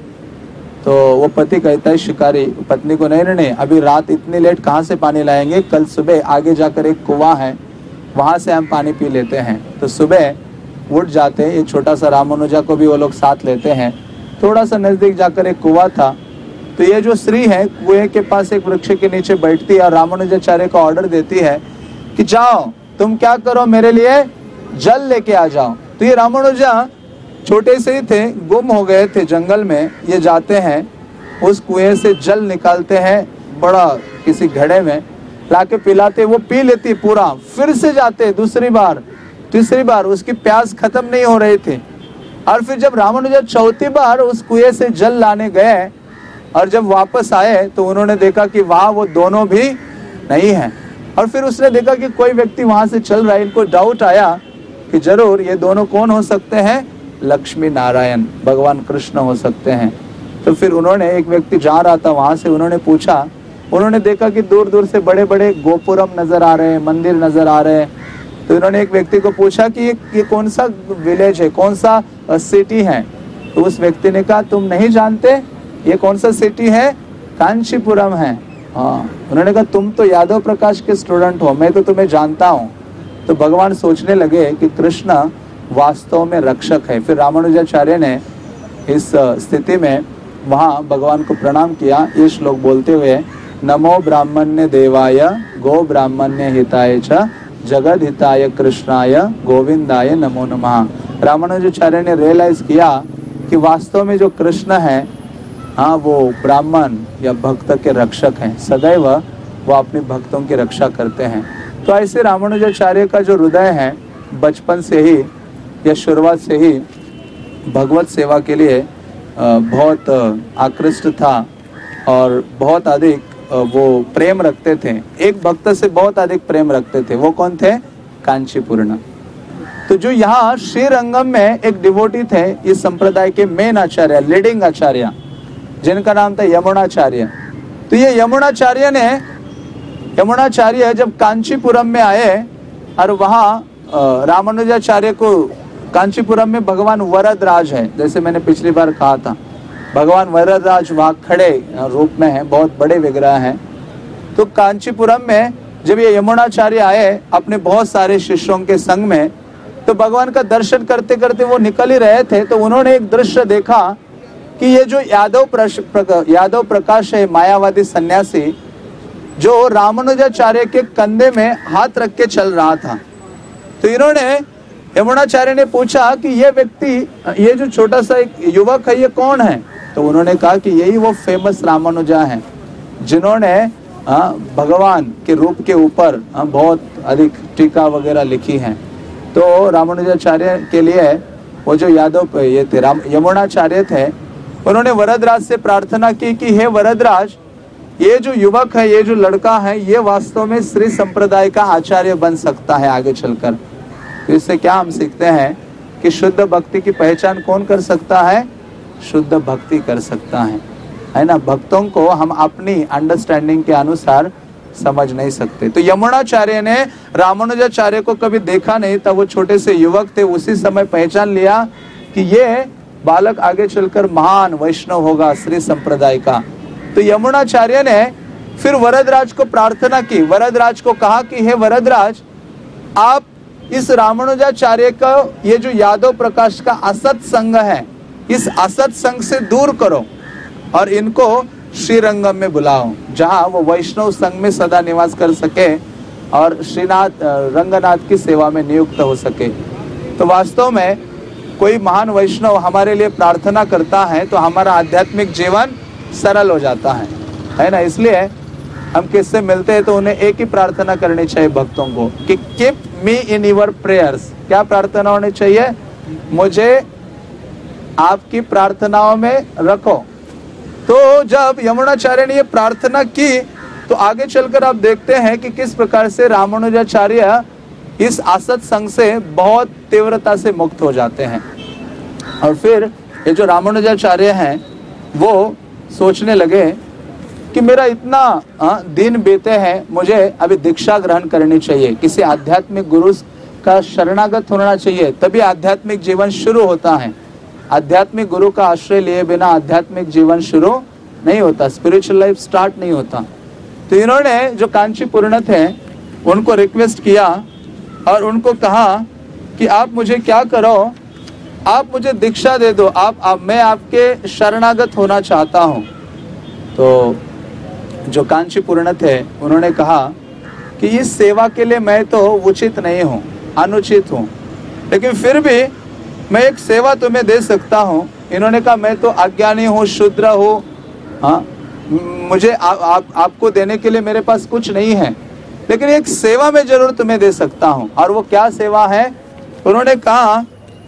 तो वो पति कहता है शिकारी पत्नी को, नहीं नहीं नहीं अभी रात इतनी लेट कहाँ से पानी लाएंगे, कल सुबह आगे जाकर एक कुआं है वहां से हम पानी पी लेते हैं। तो सुबह उठ जाते हैं, ये छोटा सा रामानुजा को भी वो लोग साथ लेते हैं। थोड़ा सा नजदीक जाकर एक कुआं था। तो ये जो स्त्री है कुएं के पास एक वृक्ष के नीचे बैठती है और रामानुजाचार्य को ऑर्डर देती है कि जाओ तुम क्या करो, मेरे लिए जल लेके आ जाओ। तो ये रामानुजा छोटे से ही थे, गुम हो गए थे जंगल में। ये जाते हैं उस कुएं से जल निकालते हैं, बड़ा किसी घड़े में लाके पिलाते, वो पी लेती पूरा। फिर से जाते दूसरी बार तीसरी बार, उसकी प्यास खत्म नहीं हो रही थी। और फिर जब रामानुजा चौथी बार उस कुएं से जल लाने गए और जब वापस आए तो उन्होंने देखा कि वहां वो दोनों भी नहीं है। और फिर उसने देखा कि कोई व्यक्ति वहां से चल रहा है। इनको डाउट आया कि जरूर ये दोनों कौन हो सकते हैं, लक्ष्मी नारायण भगवान कृष्ण हो सकते हैं। तो फिर उन्होंने, एक व्यक्ति जा रहा था वहां से, उन्होंने पूछा, उन्होंने देखा कि दूर दूर से बड़े बड़े गोपुरम नजर आ रहे हैं, मंदिर नजर आ रहे हैं। तो उन्होंने एक व्यक्ति को पूछा कि ये, ये कौन सा विलेज है, कौन सा सिटी है। तो उस व्यक्ति ने कहा, तुम नहीं जानते ये कौन सा सिटी है, कांचीपुरम है। हाँ, उन्होंने कहा तुम तो यादव प्रकाश के स्टूडेंट हो, मैं तो तुम्हें जानता हूँ। तो भगवान सोचने लगे कि कृष्ण वास्तव में रक्षक है। फिर रामानुजाचार्य ने इस स्थिति में वहाँ भगवान को प्रणाम किया, ये श्लोक बोलते हुए, नमो ब्राह्मण्य देवाय गो ब्राह्मण्य हिताय च जगद हिताय कृष्णाय गोविंदाय नमो नमः। रामानुजाचार्य ने रियलाइज किया कि वास्तव में जो कृष्ण है, हाँ, वो ब्राह्मण या भक्त के रक्षक हैं, सदैव वो अपने भक्तों की रक्षा करते हैं। तो ऐसे रामानुजाचार्य का जो हृदय है बचपन से ही या शुरुआत से ही भगवत सेवा के लिए बहुत आकृष्ट था और बहुत अधिक वो प्रेम रखते थे। एक भक्त से बहुत अधिक प्रेम रखते थे, वो कौन थे, कांचीपूर्ण। तो जो यहाँ श्रीरंगम में एक डिवोटी थे इस संप्रदाय के मेन आचार्य, लीडिंग आचार्य, जिनका नाम था यमुनाचार्य। तो ये यमुनाचार्य ने यमुनाचार्य जब कांचीपुरम में आए और वहाँ रामानुजाचार्य को, कांचीपुरम में भगवान वरदराज है, जैसे मैंने पिछली बार कहा था, भगवान वरदराज वहाँ खड़े रूप में है, बहुत बड़े विग्रह हैं। तो कांचीपुरम में जब ये यमुनाचार्य आए अपने बहुत सारे शिष्यों के संग में, तो भगवान का दर्शन करते करते वो निकल ही रहे थे। तो उन्होंने एक दृश्य देखा कि ये जो यादव प्रश, प्रक, यादव प्रकाश है, मायावादी सन्यासी, जो रामानुजाचार्य के कंधे में हाथ रख के चल रहा था। तो इन्होंने, यमुनाचार्य ने पूछा कि ये व्यक्ति, ये जो छोटा सा एक युवक है, ये कौन है? तो उन्होंने कहा कि यही वो फेमस रामानुजा हैं, जिन्होंने भगवान के रूप के ऊपर बहुत अधिक टीका वगैरह लिखी हैं। तो रामानुजाचार्य के लिए वो जो यादव ये थे, राम यमुनाचार्य थे, उन्होंने वरदराज से प्रार्थना की कि हे वरदराज, ये जो युवक है, ये जो लड़का है, ये वास्तव में श्री संप्रदाय का आचार्य बन सकता है आगे चलकर। तो इससे क्या हम सीखते हैं कि शुद्ध भक्ति की पहचान कौन कर सकता है? शुद्ध भक्ति कर सकता है, है ना। भक्तों को हम अपनी अंडरस्टैंडिंग के अनुसार समझ नहीं सकते। तो यमुनाचार्य ने रामानुजाचार्य को कभी देखा नहीं था, वो छोटे से युवक थे, उसी समय पहचान लिया कि ये बालक आगे चलकर महान वैष्णव होगा श्री संप्रदाय का। तो यमुनाचार्य ने फिर वरदराज को प्रार्थना की, वरदराज को कहा कि हे वरदराज, आप इस रामानुजाचार्य का ये जो यादव प्रकाश का असत संग है, इस असत संग से दूर करो और इनको श्रीरंगम में बुलाओ, जहां वो वैष्णव संघ में सदा निवास कर सके और श्रीनाथ रंगनाथ की सेवा में नियुक्त हो सके। तो वास्तव में कोई महान वैष्णव हमारे लिए प्रार्थना करता है तो हमारा आध्यात्मिक जीवन सरल हो जाता है, है ना। इसलिए हम किससे मिलते हैं तो उन्हें एक ही प्रार्थना करनी चाहिए भक्तों को कि keep me in your prayers. क्या प्रार्थना होनी चाहिए? मुझे आपकी प्रार्थनाओं में रखो। तो जब यमुनाचार्य ने ये प्रार्थना की तो आगे चलकर आप देखते हैं कि किस प्रकार से रामानुजाचार्य इस असत संग से बहुत तीव्रता से मुक्त हो जाते हैं। और फिर ये जो रामानुजाचार्य हैं वो सोचने लगे कि मेरा इतना आ, दिन बीते हैं, मुझे अभी दीक्षा ग्रहण करनी चाहिए, किसी आध्यात्मिक गुरु का शरणागत होना चाहिए, तभी आध्यात्मिक जीवन शुरू होता है। आध्यात्मिक गुरु का आश्रय लिए बिना आध्यात्मिक जीवन शुरू नहीं होता, स्पिरिचुअल लाइफ स्टार्ट नहीं होता। तो इन्होंने जो कांचीपुरण थे उनको रिक्वेस्ट किया और उनको कहा कि आप मुझे क्या करो, आप मुझे दीक्षा दे दो, आप, आप मैं आपके शरणागत होना चाहता हूँ। तो जो कांचीपुरण थे उन्होंने कहा कि इस सेवा के लिए मैं तो उचित नहीं हूँ, अनुचित हूँ, लेकिन फिर भी मैं एक सेवा तुम्हें दे सकता हूँ। इन्होंने कहा मैं तो अज्ञानी हूँ, शूद्र हूँ, हाँ, मुझे आ, आ, आपको देने के लिए मेरे पास कुछ नहीं है, लेकिन एक सेवा मैं जरूर तुम्हें दे सकता हूँ। और वो क्या सेवा है? उन्होंने कहा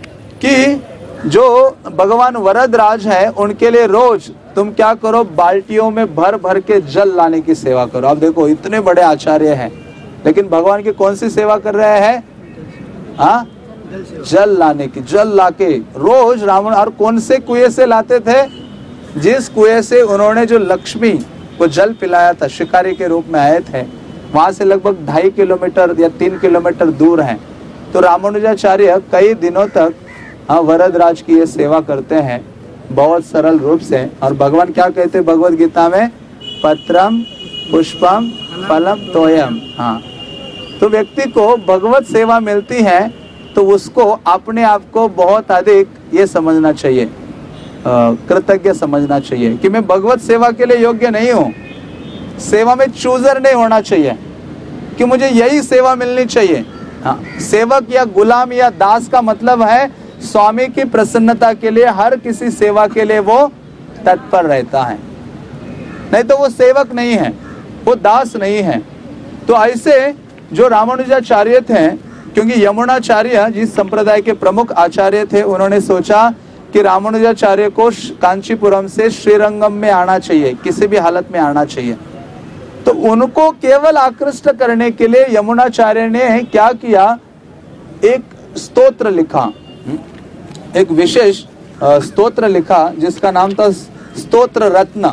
कि जो भगवान वरदराज है उनके लिए रोज तुम क्या करो, बाल्टियों में भर भर के जल लाने की सेवा करो। अब देखो इतने बड़े आचार्य हैं लेकिन भगवान की कौन सी सेवा कर रहे हैं? हाँ, जल लाने की। जल लाके रोज रावण, और कौन से कुएं से लाते थे? जिस कुएं से उन्होंने जो लक्ष्मी को जल पिलाया था, शिकारी के रूप में आए थे, वहां से लगभग ढाई किलोमीटर या तीन किलोमीटर दूर है। तो रामानुजाचार्य कई दिनों तक हाँ वरदराज की ये सेवा करते हैं बहुत सरल रूप से। और भगवान क्या कहते हैं भगवद गीता में? पत्रम पुष्पम फलम तोयम। हाँ, तो व्यक्ति को भगवत सेवा मिलती है तो उसको अपने आप को बहुत अधिक ये समझना चाहिए, कृतज्ञ समझना चाहिए कि मैं भगवत सेवा के लिए योग्य नहीं हूँ। सेवा में चूजर नहीं होना चाहिए कि मुझे यही सेवा मिलनी चाहिए। हाँ, सेवक या गुलाम या दास का मतलब है स्वामी की प्रसन्नता के लिए हर किसी सेवा के लिए वो तत्पर रहता है, नहीं तो वो सेवक नहीं है, वो दास नहीं है। तो ऐसे जो रामानुजाचार्य थे, क्योंकि यमुनाचार्य जिस संप्रदाय के प्रमुख आचार्य थे, उन्होंने सोचा कि रामानुजाचार्य को कांचीपुरम से श्रीरंगम में आना चाहिए, किसी भी हालत में आना चाहिए। तो उनको केवल आकृष्ट करने के लिए यमुनाचार्य ने क्या किया? एक स्तोत्र लिखा, एक विशेष स्तोत्र लिखा जिसका नाम था स्तोत्र रत्न।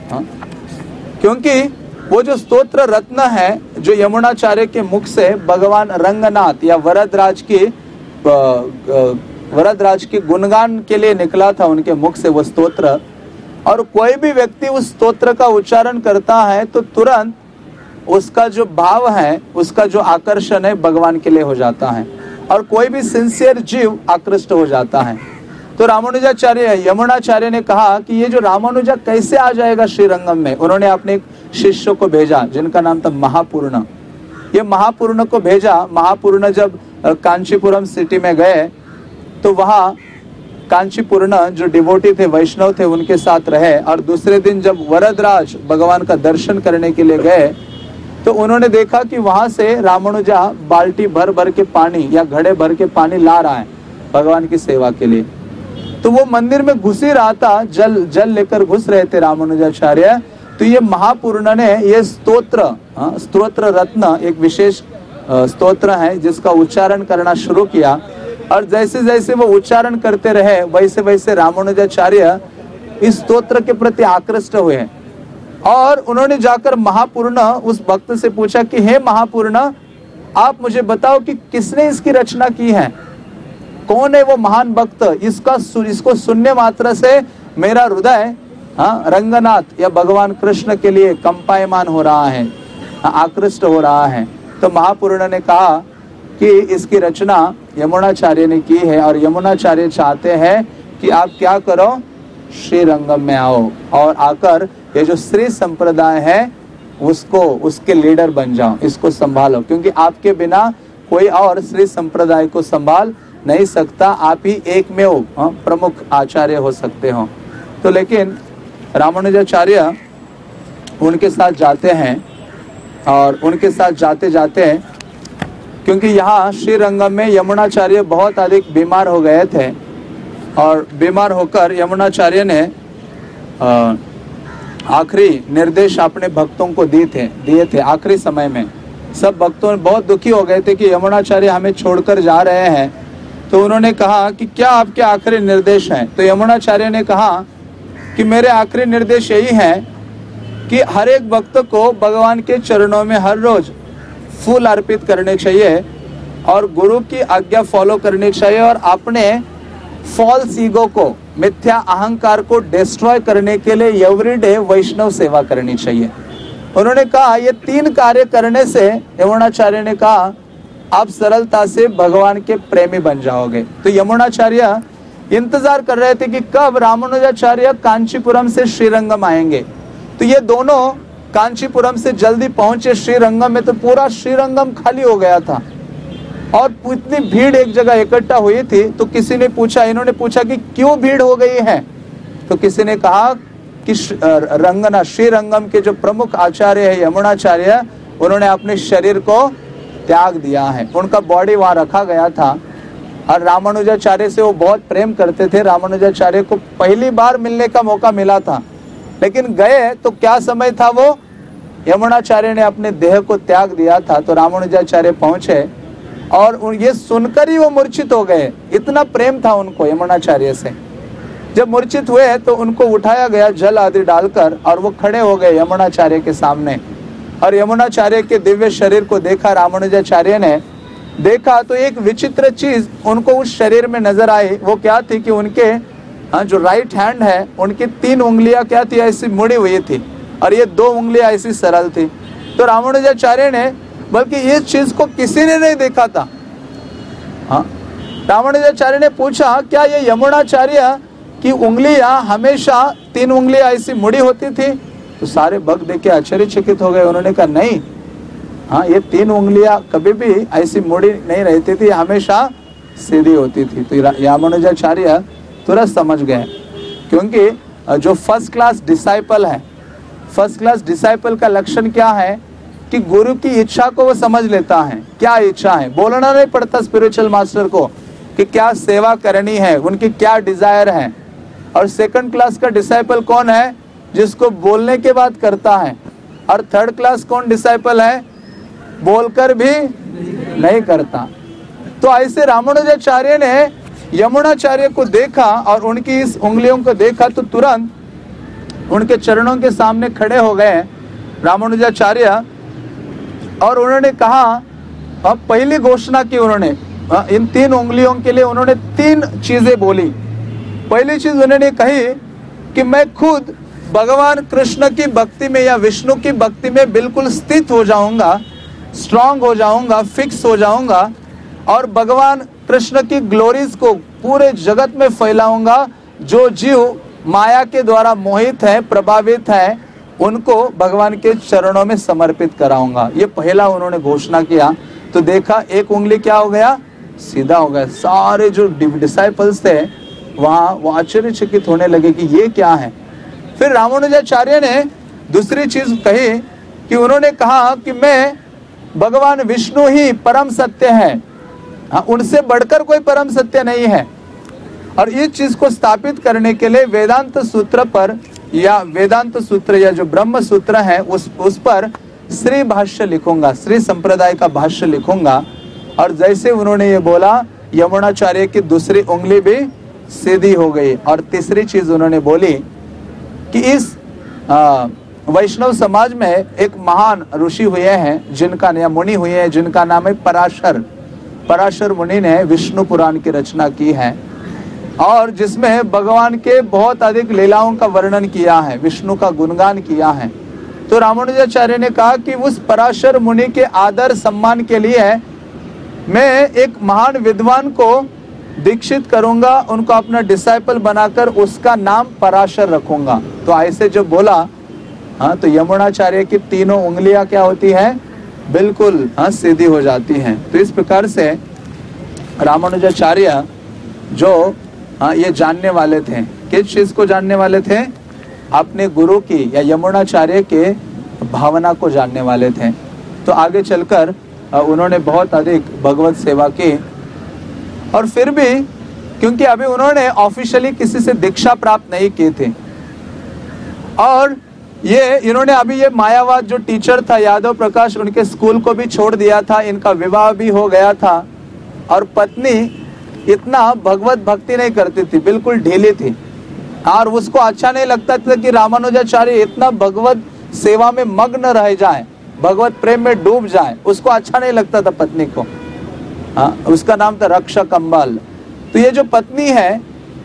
क्योंकि वो जो स्तोत्र रत्न है जो यमुनाचार्य के मुख से भगवान रंगनाथ या वरदराज की वरदराज की गुणगान के लिए निकला था उनके मुख से वो स्तोत्र, और कोई भी व्यक्ति उस स्तोत्र का उच्चारण करता है तो तुरंत उसका जो भाव है, उसका जो आकर्षण है भगवान के लिए हो जाता है, और कोई भी सिंसियर जीव आकृष्ट हो जाता है। तो रामानुजाचार्य यमुनाचार्य ने कहा कि ये जो रामानुजा कैसे आ जाएगा श्रीरंगम में। उन्होंने अपने एक शिष्य को भेजा जिनका नाम था महापूर्ण। ये महापूर्ण को भेजा। महापूर्ण जब कांचीपुरम सिटी में गए तो वहाँ कांचीपूर्ण जो डिवोटी थे, वैष्णव थे, उनके साथ रहे। और दूसरे दिन जब वरदराज भगवान का दर्शन करने के लिए गए तो उन्होंने देखा कि वहां से रामानुजा बाल्टी भर भर के पानी या घड़े भर के पानी ला रहा है भगवान की सेवा के लिए। तो वो मंदिर में घुस ही रहा था, जल जल लेकर घुस रहे थे रामानुजाचार्य। तो ये महापूर्ण ने ये स्तोत्र, स्तोत्र रत्न, एक विशेष स्तोत्र है जिसका उच्चारण करना शुरू किया। और जैसे जैसे वो उच्चारण करते रहे वैसे वैसे रामानुजाचार्य इस स्तोत्र के प्रति आकृष्ट हुए। और उन्होंने जाकर महापूर्ण उस भक्त से पूछा कि हे महापूर्ण, आप मुझे बताओ कि किसने इसकी रचना की है, कौन है वो महान भक्त, इसका इसको सुनने मात्र से मेरा हृदय हाँ रंगनाथ या भगवान कृष्ण के लिए कंपायमान हो रहा है, आकृष्ट हो रहा है। तो महापूर्ण ने कहा कि इसकी रचना यमुनाचार्य ने की है और यमुनाचार्य चाहते हैं कि आप क्या करो, श्रीरंगम में आओ और आकर ये जो श्री संप्रदाय है उसको उसके लीडर बन जाओ, इसको संभालो, क्योंकि आपके बिना कोई और श्री संप्रदाय को संभाल नहीं सकता, आप ही एक में हो प्रमुख आचार्य हो सकते हो। तो लेकिन रामानुजाचार्य उनके साथ जाते हैं और उनके साथ जाते जाते क्योंकि यहाँ श्रीरंगम में यमुनाचार्य बहुत अधिक बीमार हो गए थे और बीमार होकर यमुनाचार्य ने आखिरी निर्देश अपने भक्तों को दिए थे दिए थे आखिरी समय में। सब भक्तों बहुत दुखी हो गए थे कि यमुनाचार्य हमें छोड़कर जा रहे हैं। तो उन्होंने कहा कि क्या आपके आखिरी निर्देश हैं। तो यमुनाचार्य ने कहा कि मेरे आखिरी निर्देश यही हैं कि हर एक भक्त को भगवान के चरणों में हर रोज फूल अर्पित करने चाहिए और गुरु की आज्ञा फॉलो करनी चाहिए और अपने फॉल्स ईगो को, मिथ्या अहंकार को डिस्ट्रॉय करने के लिए एवरीडे वैष्णव सेवा करनी चाहिए। उन्होंने कहा ये तीन कार्य करने से यमुनाचार्य ने कहा आप सरलता से भगवान के प्रेमी बन जाओगे। तो यमुनाचार्य इंतजार कर रहे थे कि कब रामानुजाचार्य कांचीपुरम से श्रीरंगम आएंगे। तो ये दोनों कांचीपुरम से जल्दी पहुंचे श्रीरंगम में। तो पूरा श्रीरंगम खाली हो गया था और इतनी भीड़ एक जगह इकट्ठा हुई थी। तो किसी ने पूछा, इन्होंने पूछा कि क्यों भीड़ हो गई है। तो किसी ने कहा कि रंगना श्रीरंगम के जो प्रमुख आचार्य है यमुनाचार्य, उन्होंने अपने शरीर को त्याग दिया है, उनका बॉडी वहां रखा गया था। और रामानुजाचार्य से वो बहुत प्रेम करते थे। रामानुजाचार्य को पहली बार मिलने का मौका मिला था, लेकिन गए तो क्या समय था, वो यमुनाचार्य ने अपने देह को त्याग दिया था। तो रामानुजाचार्य पहुंचे और ये सुनकर ही वो मूर्छित हो गए, इतना प्रेम था उनको यमुनाचार्य से। जब मूर्छित हुए तो उनको उठाया गया जल आदि डालकर और वो खड़े हो गए यमुनाचार्य के सामने। और यमुनाचार्य के दिव्य शरीर को देखा रामानुजाचार्य ने, देखा तो एक विचित्र चीज उनको उस शरीर में नजर आई। वो क्या थी कि उनके हाँ जो राइट हैंड है उनकी तीन उंगलियां क्या थी, ऐसी मुड़ी हुई थी और ये दो उंगलियां ऐसी सरल थी। तो रामानुजाचार्य ने, बल्कि इस चीज को किसी ने नहीं देखा था। हाँ, रामानुजाचार्य ने पूछा क्या ये यमुनाचार्य की उंगलियां हमेशा तीन उंगलियां ऐसी मुड़ी होती थी। तो सारे भक्त देख के आश्चर्यचकित हो गए। उन्होंने कहा नहीं, हाँ ये तीन उंगलियां कभी भी ऐसी मुड़ी नहीं रहती थी, हमेशा सीधी होती थी। तो रामानुजाचार्य तुरंत समझ गए, क्योंकि जो फर्स्ट क्लास डिसाइपल है, फर्स्ट क्लास डिसाइपल का लक्षण क्या है कि गुरु की इच्छा को वो समझ लेता है। क्या इच्छा है बोलना नहीं पड़ता स्पिरिचुअल मास्टर को कि क्या सेवा करनी है, उनकी क्या डिजायर है। और सेकंड क्लास का डिसाइपल कौन है, जिसको बोलने के बाद करता है। और थर्ड क्लास कौन डिसाइपल है, बोलकर भी नहीं करता। तो ऐसे रामानुजाचार्य ने यमुनाचार्य को देखा और उनकी इस उंगलियों को देखा तो तुरंत उनके चरणों के सामने खड़े हो गए रामानुजाचार्य। और उन्होंने कहा, अब पहली घोषणा की उन्होंने, इन तीन उंगलियों के लिए उन्होंने तीन चीजें बोली। पहली चीज उन्होंने कही कि मैं खुद भगवान कृष्ण की भक्ति में या विष्णु की भक्ति में बिल्कुल स्थित हो जाऊंगा, स्ट्रांग हो जाऊंगा, फिक्स हो जाऊंगा और भगवान कृष्ण की ग्लोरीज को पूरे जगत में फैलाऊंगा। जो जीव माया के द्वारा मोहित है, प्रभावित है, उनको भगवान के चरणों में समर्पित कराऊंगा। ये पहला उन्होंने घोषणा किया। तो देखा एक उंगली क्या हो गया, सीधा हो गया। सारे जो डिसाइपल्स थे वहां वो आश्चर्यचकित होने लगे कि ये क्या है। फिर रामानुजाचार्य ने दूसरी चीज कही कि उन्होंने कहा कि मैं भगवान विष्णु ही परम सत्य है, हाँ, उनसे बढ़कर कोई परम सत्य नहीं है। और इस चीज को स्थापित करने के लिए वेदांत सूत्र पर या वेदांत सूत्र या जो ब्रह्म सूत्र है उस उस पर श्री भाष्य लिखूंगा, श्री संप्रदाय का भाष्य लिखूंगा। और जैसे उन्होंने ये बोला, यमुनाचार्य की दूसरी उंगली भी सीधी हो गई। और तीसरी चीज उन्होंने बोली कि इस वैष्णव समाज में एक महान ऋषि हुए हैं जिनका या मुनि हुए हैं जिनका नाम है पराशर। पराशर मुनि ने विष्णु पुराण की रचना की है और जिसमें भगवान के बहुत अधिक लीलाओं का वर्णन किया है, विष्णु का गुणगान किया है। तो रामानुजाचार्य ने कहा कि उस पराशर मुनि के आदर सम्मान के लिए मैं एक महान विद्वान को दीक्षित करूंगा, उनको अपना डिसाइपल बनाकर उसका नाम पराशर रखूंगा। तो ऐसे जब बोला, हाँ, तो यमुनाचार्य की तीनों उंगलियां क्या होती हैं, बिल्कुल हाँ सीधी हो जाती हैं। तो इस प्रकार से रामानुजाचार्य जो हाँ ये जानने वाले थे, किस चीज को जानने वाले थे, अपने गुरु की या यमुनाचार्य के भावना को जानने वाले थे। तो आगे चलकर उन्होंने बहुत अधिक भगवत सेवा की। और फिर भी क्योंकि अभी उन्होंने ऑफिशियली किसी से दीक्षा प्राप्त नहीं की थी और ये इन्होंने अभी ये मायावाद जो टीचर था यादव प्रकाश, उनके स्कूल को भी छोड़ दिया था, इनका विवाह भी हो गया था और पत्नी इतना भगवत भक्ति नहीं करती थी, बिल्कुल ढीली थी और उसको अच्छा नहीं लगता था कि रामानुजाचार्य इतना भगवत सेवा में मग्न रह जाए, भगवत प्रेम में डूब जाए, उसको अच्छा नहीं लगता था पत्नी को। हाँ, उसका नाम था रक्षा कंबाल। तो ये जो पत्नी है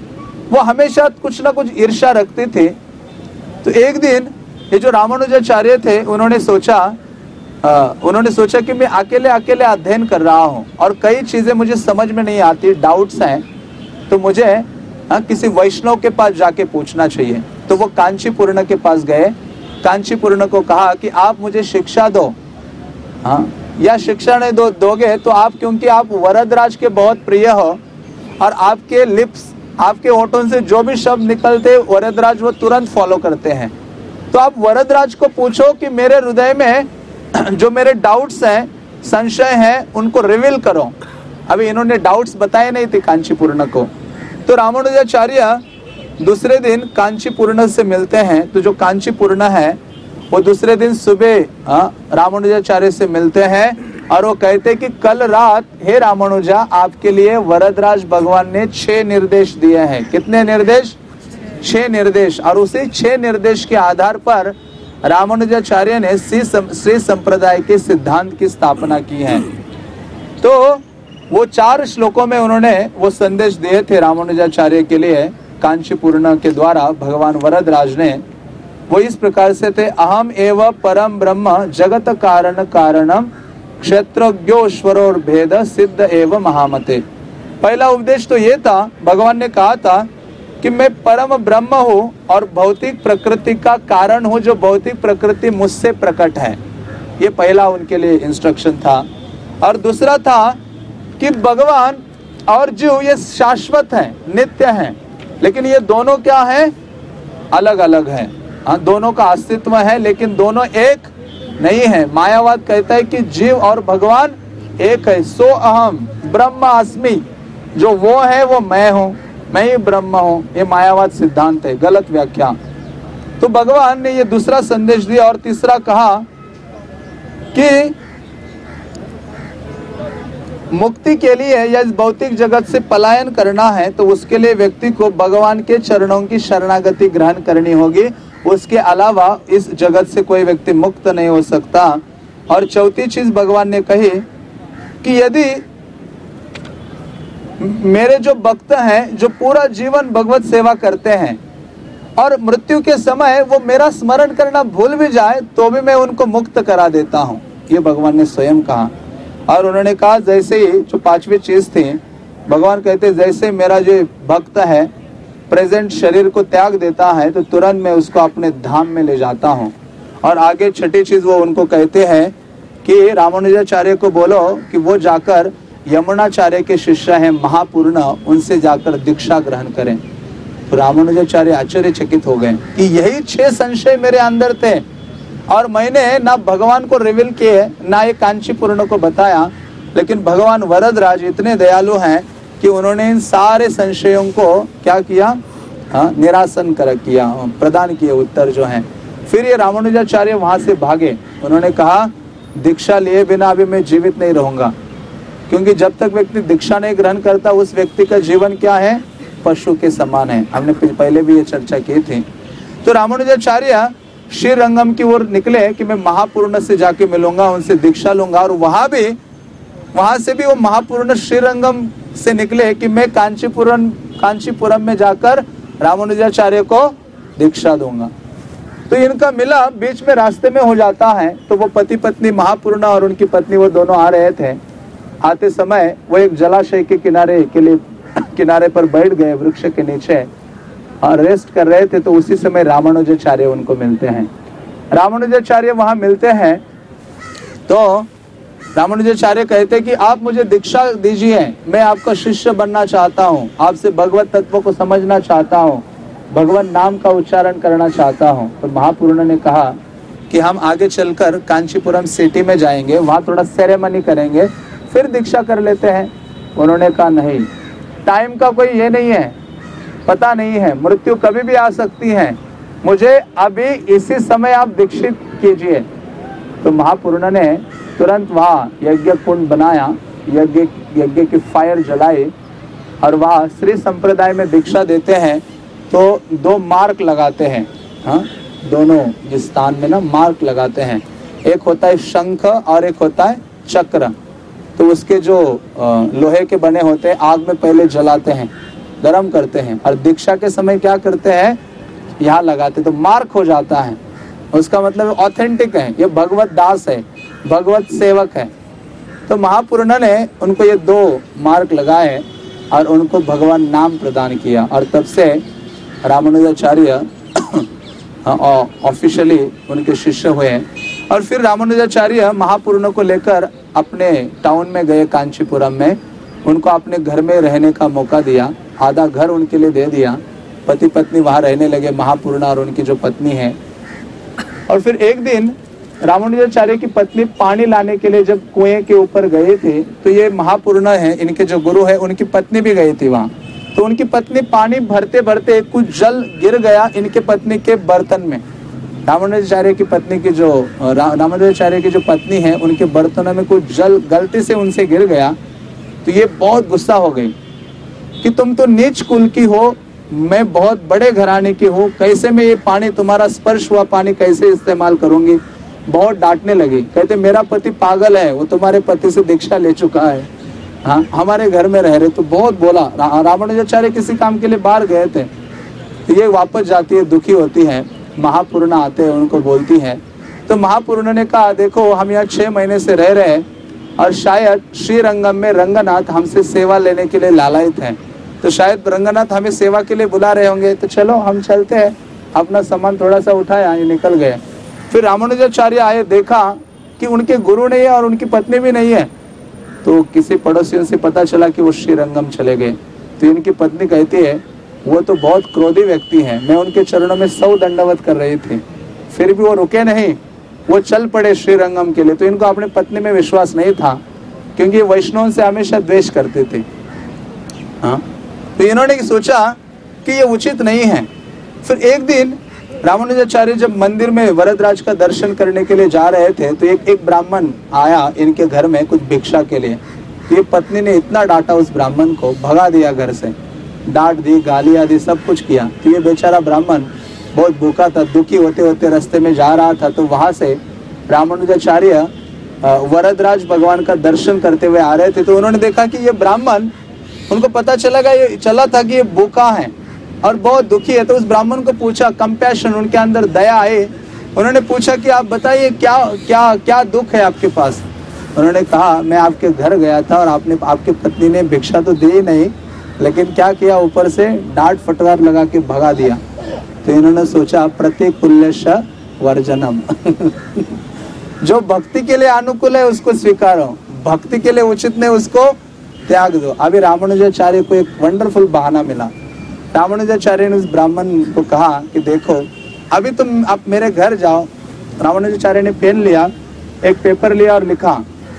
वो हमेशा कुछ ना कुछ ईर्ष्या रखती थी। तो एक दिन ये जो रामानुजाचार्य थे उन्होंने सोचा आ, उन्होंने सोचा कि मैं अकेले अकेले अध्ययन कर रहा हूँ और कई चीजें मुझे समझ में नहीं आती, डाउट्स हैं, तो मुझे आ, किसी वैष्णव के पास जाके पूछना चाहिए। तो वो कांचीपुर्ण के पास गए, कांचीपुर्ण को कहा कि आप मुझे शिक्षा दो, हाँ, या शिक्षा नहीं दो दोगे तो आप, क्योंकि आप वरदराज के बहुत प्रिय हो और आपके लिप्स, आपके होठों से जो भी शब्द निकलते वरदराज वो तुरंत फॉलो करते हैं। तो आप वरदराज को पूछो कि मेरे हृदय में जो मेरे डाउट्स हैं, संशय हैं, उनको रिवील करो। अभी इन्होंने डाउट्स बताए नहीं थे कांचीपुर्ण को। तो रामानुजाचार्य दूसरे दिन कांचीपुर्ण से मिलते हैं। तो जो कांचीपुर्ण है वो दूसरे दिन सुबह रामानुजाचार्य से मिलते हैं और वो कहते कि कल रात हे रामानुजा, आपके लिए वरदराज भगवान ने छह निर्देश दिए हैं। कितने निर्देश? छह निर्देश। और उसी छह निर्देश के आधार पर रामानुजाचार्य ने श्री संप्रदाय के सिद्धांत की स्थापना की है। तो वो चार श्लोकों में उन्होंने वो संदेश दिए थे रामानुजाचार्य के लिए कांचीपुर्ण के द्वारा भगवान वरदराज ने। वो इस प्रकार से थे, अहम एव परम ब्रह्म जगत कारण कारणम क्षेत्रज्ञोश्वरोर भेद सिद्ध एव महामते। पहला उपदेश तो ये था, भगवान ने कहा था कि मैं परम ब्रह्म हूँ और भौतिक प्रकृति का कारण हूँ, जो भौतिक प्रकृति मुझसे प्रकट है। ये पहला उनके लिए इंस्ट्रक्शन था। और दूसरा था कि भगवान और जीव ये शाश्वत है, नित्य है, लेकिन ये दोनों क्या है? अलग अलग है। हाँ, दोनों का अस्तित्व है लेकिन दोनों एक नहीं है। मायावाद कहता है कि जीव और भगवान एक है। सो अहम ब्रह्मास्मि, जो वो है वो मैं हूँ, मैं ही ब्रह्म हूँ। ये मायावाद सिद्धांत है, गलत व्याख्या। तो भगवान ने ये दूसरा संदेश दिया। और तीसरा कहा कि मुक्ति के लिए या इस भौतिक जगत से पलायन करना है तो उसके लिए व्यक्ति को भगवान के चरणों की शरणागति ग्रहण करनी होगी। उसके अलावा इस जगत से कोई व्यक्ति मुक्त नहीं हो सकता। और चौथी चीज भगवान ने कही कि यदि मेरे जो भक्त हैं जो पूरा जीवन भगवत सेवा करते हैं और मृत्यु के समय वो मेरा स्मरण करना भूल भी जाए तो भी मैं उनको मुक्त करा देता हूँ। ये भगवान ने स्वयं कहा। और उन्होंने कहा जैसे ही जो पांचवी चीज थी भगवान कहते जैसे मेरा जो भक्त है प्रेजेंट शरीर को त्याग देता है तो तुरंत मैं उसको अपने धाम में ले जाता हूँ। और आगे छठी चीज वो उनको कहते हैं कि रामानुजाचार्य को बोलो कि वो जाकर यमुनाचार्य के शिष्य हैं महापूर्ण, उनसे जाकर दीक्षा ग्रहण करें। तो रामानुजाचार्य आश्चर्यचकित हो गए कि यही छह संशय मेरे अंदर थे और मैंने ना भगवान को रिवील किए ना ये कांचीपूर्ण को बताया, लेकिन भगवान वरदराज इतने दयालु हैं कि उन्होंने इन सारे संशयों को क्या किया, हाँ, निरासन कर किया, प्रदान किए उत्तर जो हैं। फिर ये रामानुजाचार्य वहां से भागे। उन्होंने कहा दीक्षा लिए बिना अभी मैं जीवित नहीं रहूंगा, क्योंकि जब तक व्यक्ति दीक्षा नहीं ग्रहण करता उस व्यक्ति का जीवन क्या है, पशु के समान है। हमने पहले भी ये चर्चा की थी। तो रामानुजाचार्य श्रीरंगम की ओर निकले कि मैं महापूर्ण से जाके मिलूंगा, उनसे दीक्षा लूंगा। और वहां भी वहां से भी वो महापूर्ण श्रीरंगम से निकले कि मैं कांचीपुरम कांचीपुरम में जाकर रामानुजाचार्य को दीक्षा दूंगा। तो इनका मिला बीच में रास्ते में हो जाता है। तो वो पति पत्नी महापूर्ण और उनकी पत्नी वो दोनों आ रहे थे। आते समय वो एक जलाशय के किनारे के लिए किनारे पर बैठ गए वृक्ष के नीचे और रेस्ट कर रहे थे। तो उसी समय रामानुजाचार्य उनको मिलते हैं। रामानुजाचार्य वहां मिलते हैं तो रामानुजाचार्य कहते कि आप मुझे दीक्षा दीजिए, मैं आपका शिष्य बनना चाहता हूँ, आपसे भगवत तत्व को समझना चाहता हूँ, भगवान नाम का उच्चारण करना चाहता हूँ। तो महापूर्ण ने कहा कि हम आगे चलकर कांचीपुरम सिटी में जाएंगे, वहाँ थोड़ा सेरेमनी करेंगे, फिर दीक्षा कर लेते हैं। उन्होंने कहा नहीं, टाइम का कोई ये नहीं है, पता नहीं है, मृत्यु कभी भी आ सकती है, मुझे अभी इसी समय आप दीक्षित कीजिए। तो महापूर्ण ने तुरंत वहाँ यज्ञ कुंड बनाया, यज्ञ यज्ञ की फायर जलाई और वहाँ श्री संप्रदाय में दीक्षा देते हैं। तो दो मार्क लगाते हैं, हाँ, दोनों जिस स्थान में ना मार्क लगाते हैं, एक होता है शंख और एक होता है चक्र। तो उसके जो लोहे के बने होते हैं आग में पहले जलाते हैं, गर्म करते हैं और दीक्षा के समय क्या करते हैं, यहाँ लगाते, तो मार्क हो जाता है। उसका मतलब ऑथेंटिक है, ये भगवत दास है, भगवत सेवक है। तो महापूर्ण ने उनको ये दो मार्क लगाए और उनको भगवान नाम प्रदान किया और तब से रामानुजाचार्य ऑफिशियली उनके शिष्य हुए। और फिर रामानुजाचार्य महापूर्ण को लेकर अपने टाउन में गए कांचीपुरम में, उनको अपने घर में रहने का मौका दिया, आधा घर उनके लिए दे दिया। पति पत्नी वहाँ रहने लगे, महापूर्ण और उनकी जो पत्नी है। और फिर एक दिन रामानुजाचार्य की पत्नी पानी लाने के लिए जब कुएं के ऊपर गए थे तो ये महापूर्ण है, इनके जो गुरु है, उनकी पत्नी भी गई थी वहाँ। तो उनकी पत्नी पानी भरते भरते कुछ जल गिर गया इनके पत्नी के बर्तन में। रामानुजाचार्य की पत्नी की जो रा, रामानुजाचार्य की जो पत्नी है उनके बर्तनों में कुछ जल गलती से उनसे गिर गया। तो ये बहुत गुस्सा हो गई कि तुम तो नीच कुल की हो, मैं बहुत बड़े घराने की हूँ, कैसे मैं ये पानी, तुम्हारा स्पर्श हुआ पानी कैसे इस्तेमाल करूंगी। बहुत डांटने लगी, कहते मेरा पति पागल है, वो तुम्हारे पति से दीक्षा ले चुका है, हाँ, हमारे घर में रह रहे। तो बहुत बोला। रा, रामानुजाचार्य किसी काम के लिए बाहर गए थे। तो ये वापस जाती है, दुखी होती है, महापूर्ण आते हैं, उनको बोलती है। तो महापूर्ण ने कहा देखो हम यहाँ छह महीने से रह रहे हैं और शायद श्रीरंगम में रंगनाथ हमसे सेवा लेने के लिए लालायित हैं, तो शायद रंगनाथ हमें सेवा के लिए बुला रहे होंगे, तो चलो हम चलते हैं। अपना सामान थोड़ा सा उठाया, ये निकल गए। फिर रामानुजाचार्य आए, देखा कि उनके गुरु नहीं है और उनकी पत्नी भी नहीं है। तो किसी पड़ोसियों से पता चला कि वो श्रीरंगम चले गए। तो इनकी पत्नी कहती है वो तो बहुत क्रोधी व्यक्ति हैं, मैं उनके चरणों में सौ दंडवत कर रही थी, फिर भी वो रुके नहीं, वो चल पड़े श्रीरंगम के लिए। तो इनको अपनी पत्नी में विश्वास नहीं था, क्योंकि वैष्णव से हमेशा द्वेष करते थे, हाँ। तो इन्होंने सोचा कि ये उचित नहीं है। फिर एक दिन रामानुजाचार्य जब मंदिर में वरदराज का दर्शन करने के लिए जा रहे थे तो एक एक ब्राह्मण आया इनके घर में कुछ भिक्षा के लिए। ये पत्नी ने इतना डांटा उस ब्राह्मण को, भगा दिया घर से, डांट दी, गालियां दी, सब कुछ किया। तो ये बेचारा ब्राह्मण बहुत भूखा था, दुखी होते होते रास्ते में जा रहा था। तो वहां से रामानुजाचार्य वरदराज भगवान का दर्शन करते हुए आ रहे थे। तो उन्होंने देखा कि ये ब्राह्मण, उनको पता चला ये चला था कि ये भूखा है और बहुत दुखी है। तो उस ब्राह्मण को पूछा, कंपैशन, उनके अंदर दया आए। उन्होंने पूछा कि आप बताइए क्या क्या क्या दुख है आपके पास। उन्होंने कहा मैं आपके घर गया था और आपने आपकी पत्नी ने भिक्षा तो दी नहीं, लेकिन क्या किया, ऊपर से डांट फटकार लगा के भगा दिया। तो इन्होंने सोचा प्रतिकूल्यश वर्जनम जो भक्ति के लिए अनुकूल है उसको स्वीकारो, भक्ति के लिए उचित नहीं उसको त्याग दो। अभी रामानुजाचार्य को एक वंडरफुल बहाना मिला। रामानुजाचार्य ने उस ब्राह्मण को कहा कि देखो अभी तुम आप मेरे घर जाओ। रामानुजाचार्य ने पेन लिया, एक पेपर लिया और लिखा,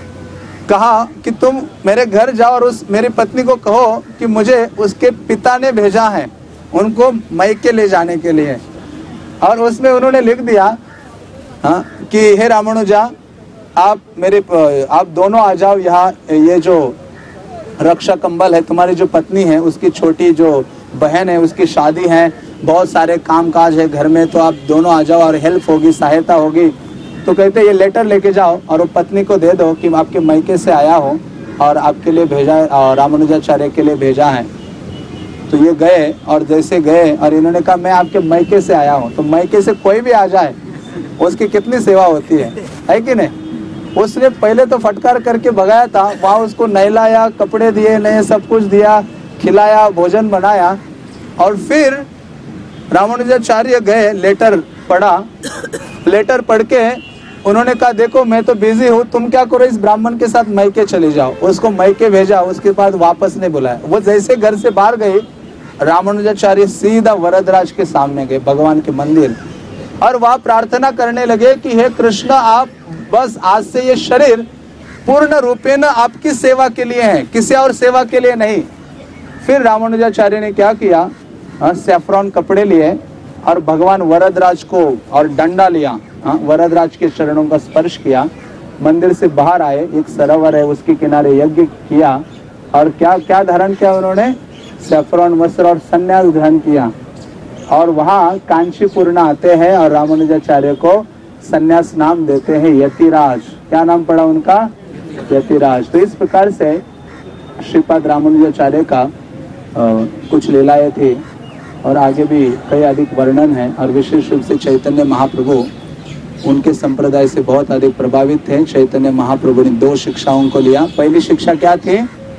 कहा कि तुम मेरे घर जाओ और उस मेरी पत्नी को कहो कि मुझे उसके पिता ने भेजा है उनको मैके ले जाने के लिए। और उसमें उन्होंने लिख दिया हाँ कि हे रामानुजा आप मेरे आप दोनों आ जाओ यहाँ, ये जो रक्षा कंबल है, तुम्हारी जो पत्नी है उसकी छोटी जो बहन है उसकी शादी है, बहुत सारे काम काज है घर में, तो आप दोनों आ जाओ और हेल्प होगी, सहायता होगी। तो कहते ये लेटर लेके जाओ और वो पत्नी को दे दो कि आपके मैके से आया हो और आपके लिए भेजा और रामानुजाचार्य के लिए भेजा है। तो ये गए और जैसे गए और इन्होंने कहा मैं आपके मैके से आया हूँ। तो मैके से कोई भी आ जाए उसकी कितनी सेवा होती है, है कि नहीं। उसने पहले तो फटकार करके भगाया था, वहाँ उसको नहलाया, कपड़े दिए, नए सब कुछ दिया, खिलाया, भोजन बनाया। और फिर रामानुजाचार्य गए, लेटर पढ़ा, लेटर पढ़ के उन्होंने कहा देखो मैं तो बिजी हूँ, तुम क्या करो इस ब्राह्मण के साथ मैके चले जाओ। उसको मैके भेजा, उसके बाद वापस नहीं बुलाया। वो जैसे घर से बाहर गई, रामानुजाचार्य सीधा वरदराज के सामने गए, भगवान के मंदिर, और वहाँ प्रार्थना करने लगे कि हे कृष्ण आप बस आज से ये शरीर पूर्ण रूपेण आपकी सेवा के लिए है, किसी और सेवा के लिए नहीं। फिर रामानुजाचार्य ने क्या किया, सैफरॉन कपड़े लिए और भगवान वरदराज को और डंडा लिया, हाँ वरदराज के चरणों का स्पर्श किया, मंदिर से बाहर आए, एक सरोवर है उसके किनारे यज्ञ किया और क्या क्या धारण किया उन्होंने, सैफरॉन वस्त्र और संन्यास ग्रहण किया। और वहाँ कांचीपुरम आते हैं और रामानुजाचार्य को संन्यास नाम देते हैं यतिराज। क्या नाम पड़ा उनका, यतिराज। तो इस प्रकार से श्रीपाद रामानुजाचार्य का आ, कुछ लीलाएं थी और आगे भी कई अधिक वर्णन है। और विशेष रूप से चैतन्य महाप्रभु उनके संप्रदाय से बहुत अधिक प्रभावित थे। चैतन्य महाप्रभु ने दो शिक्षाओं को लिया। पहली शिक्षा क्या थी,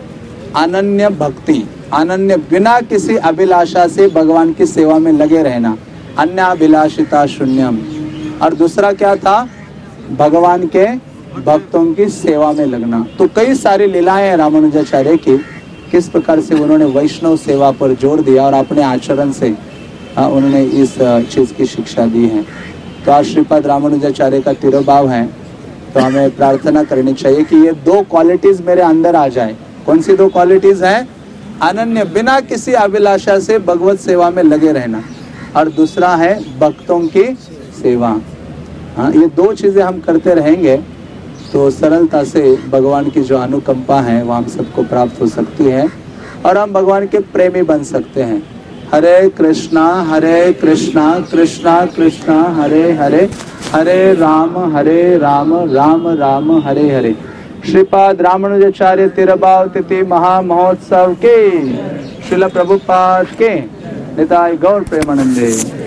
अनन्य भक्ति, अनन्य बिना किसी अभिलाषा से भगवान की सेवा में लगे रहना, अन्य अभिलाषिता शून्यम। और दूसरा क्या था, भगवान के भक्तों की सेवा में लगना। तो कई सारी लीलाएं हैं रामानुजाचार्य की, किस प्रकार से उन्होंने वैष्णव सेवा पर जोर दिया और अपने आचरण से आ, उन्होंने इस चीज की शिक्षा दी है। तो आज श्रीपाद रामानुजाचार्य का तिरुभाव है, तो हमें प्रार्थना करनी चाहिए कि ये दो क्वालिटीज मेरे अंदर आ जाए। कौन सी दो क्वालिटीज हैं, अनन्य बिना किसी अभिलाषा से भगवत सेवा में लगे रहना, और दूसरा है भक्तों की सेवा। हाँ, ये दो चीजें हम करते रहेंगे तो सरलता से भगवान की जो अनुकंपा है वो हम सबको प्राप्त हो सकती है और हम भगवान के प्रेमी बन सकते हैं। हरे कृष्णा हरे कृष्णा कृष्णा कृष्णा हरे हरे, हरे राम हरे राम राम राम हरे हरे। श्रीपाद रामानुजाचार्य तिरुभाव तिथि महा महोत्सव के, श्रील प्रभुपाद के, निताय गौर प्रेमानंदे।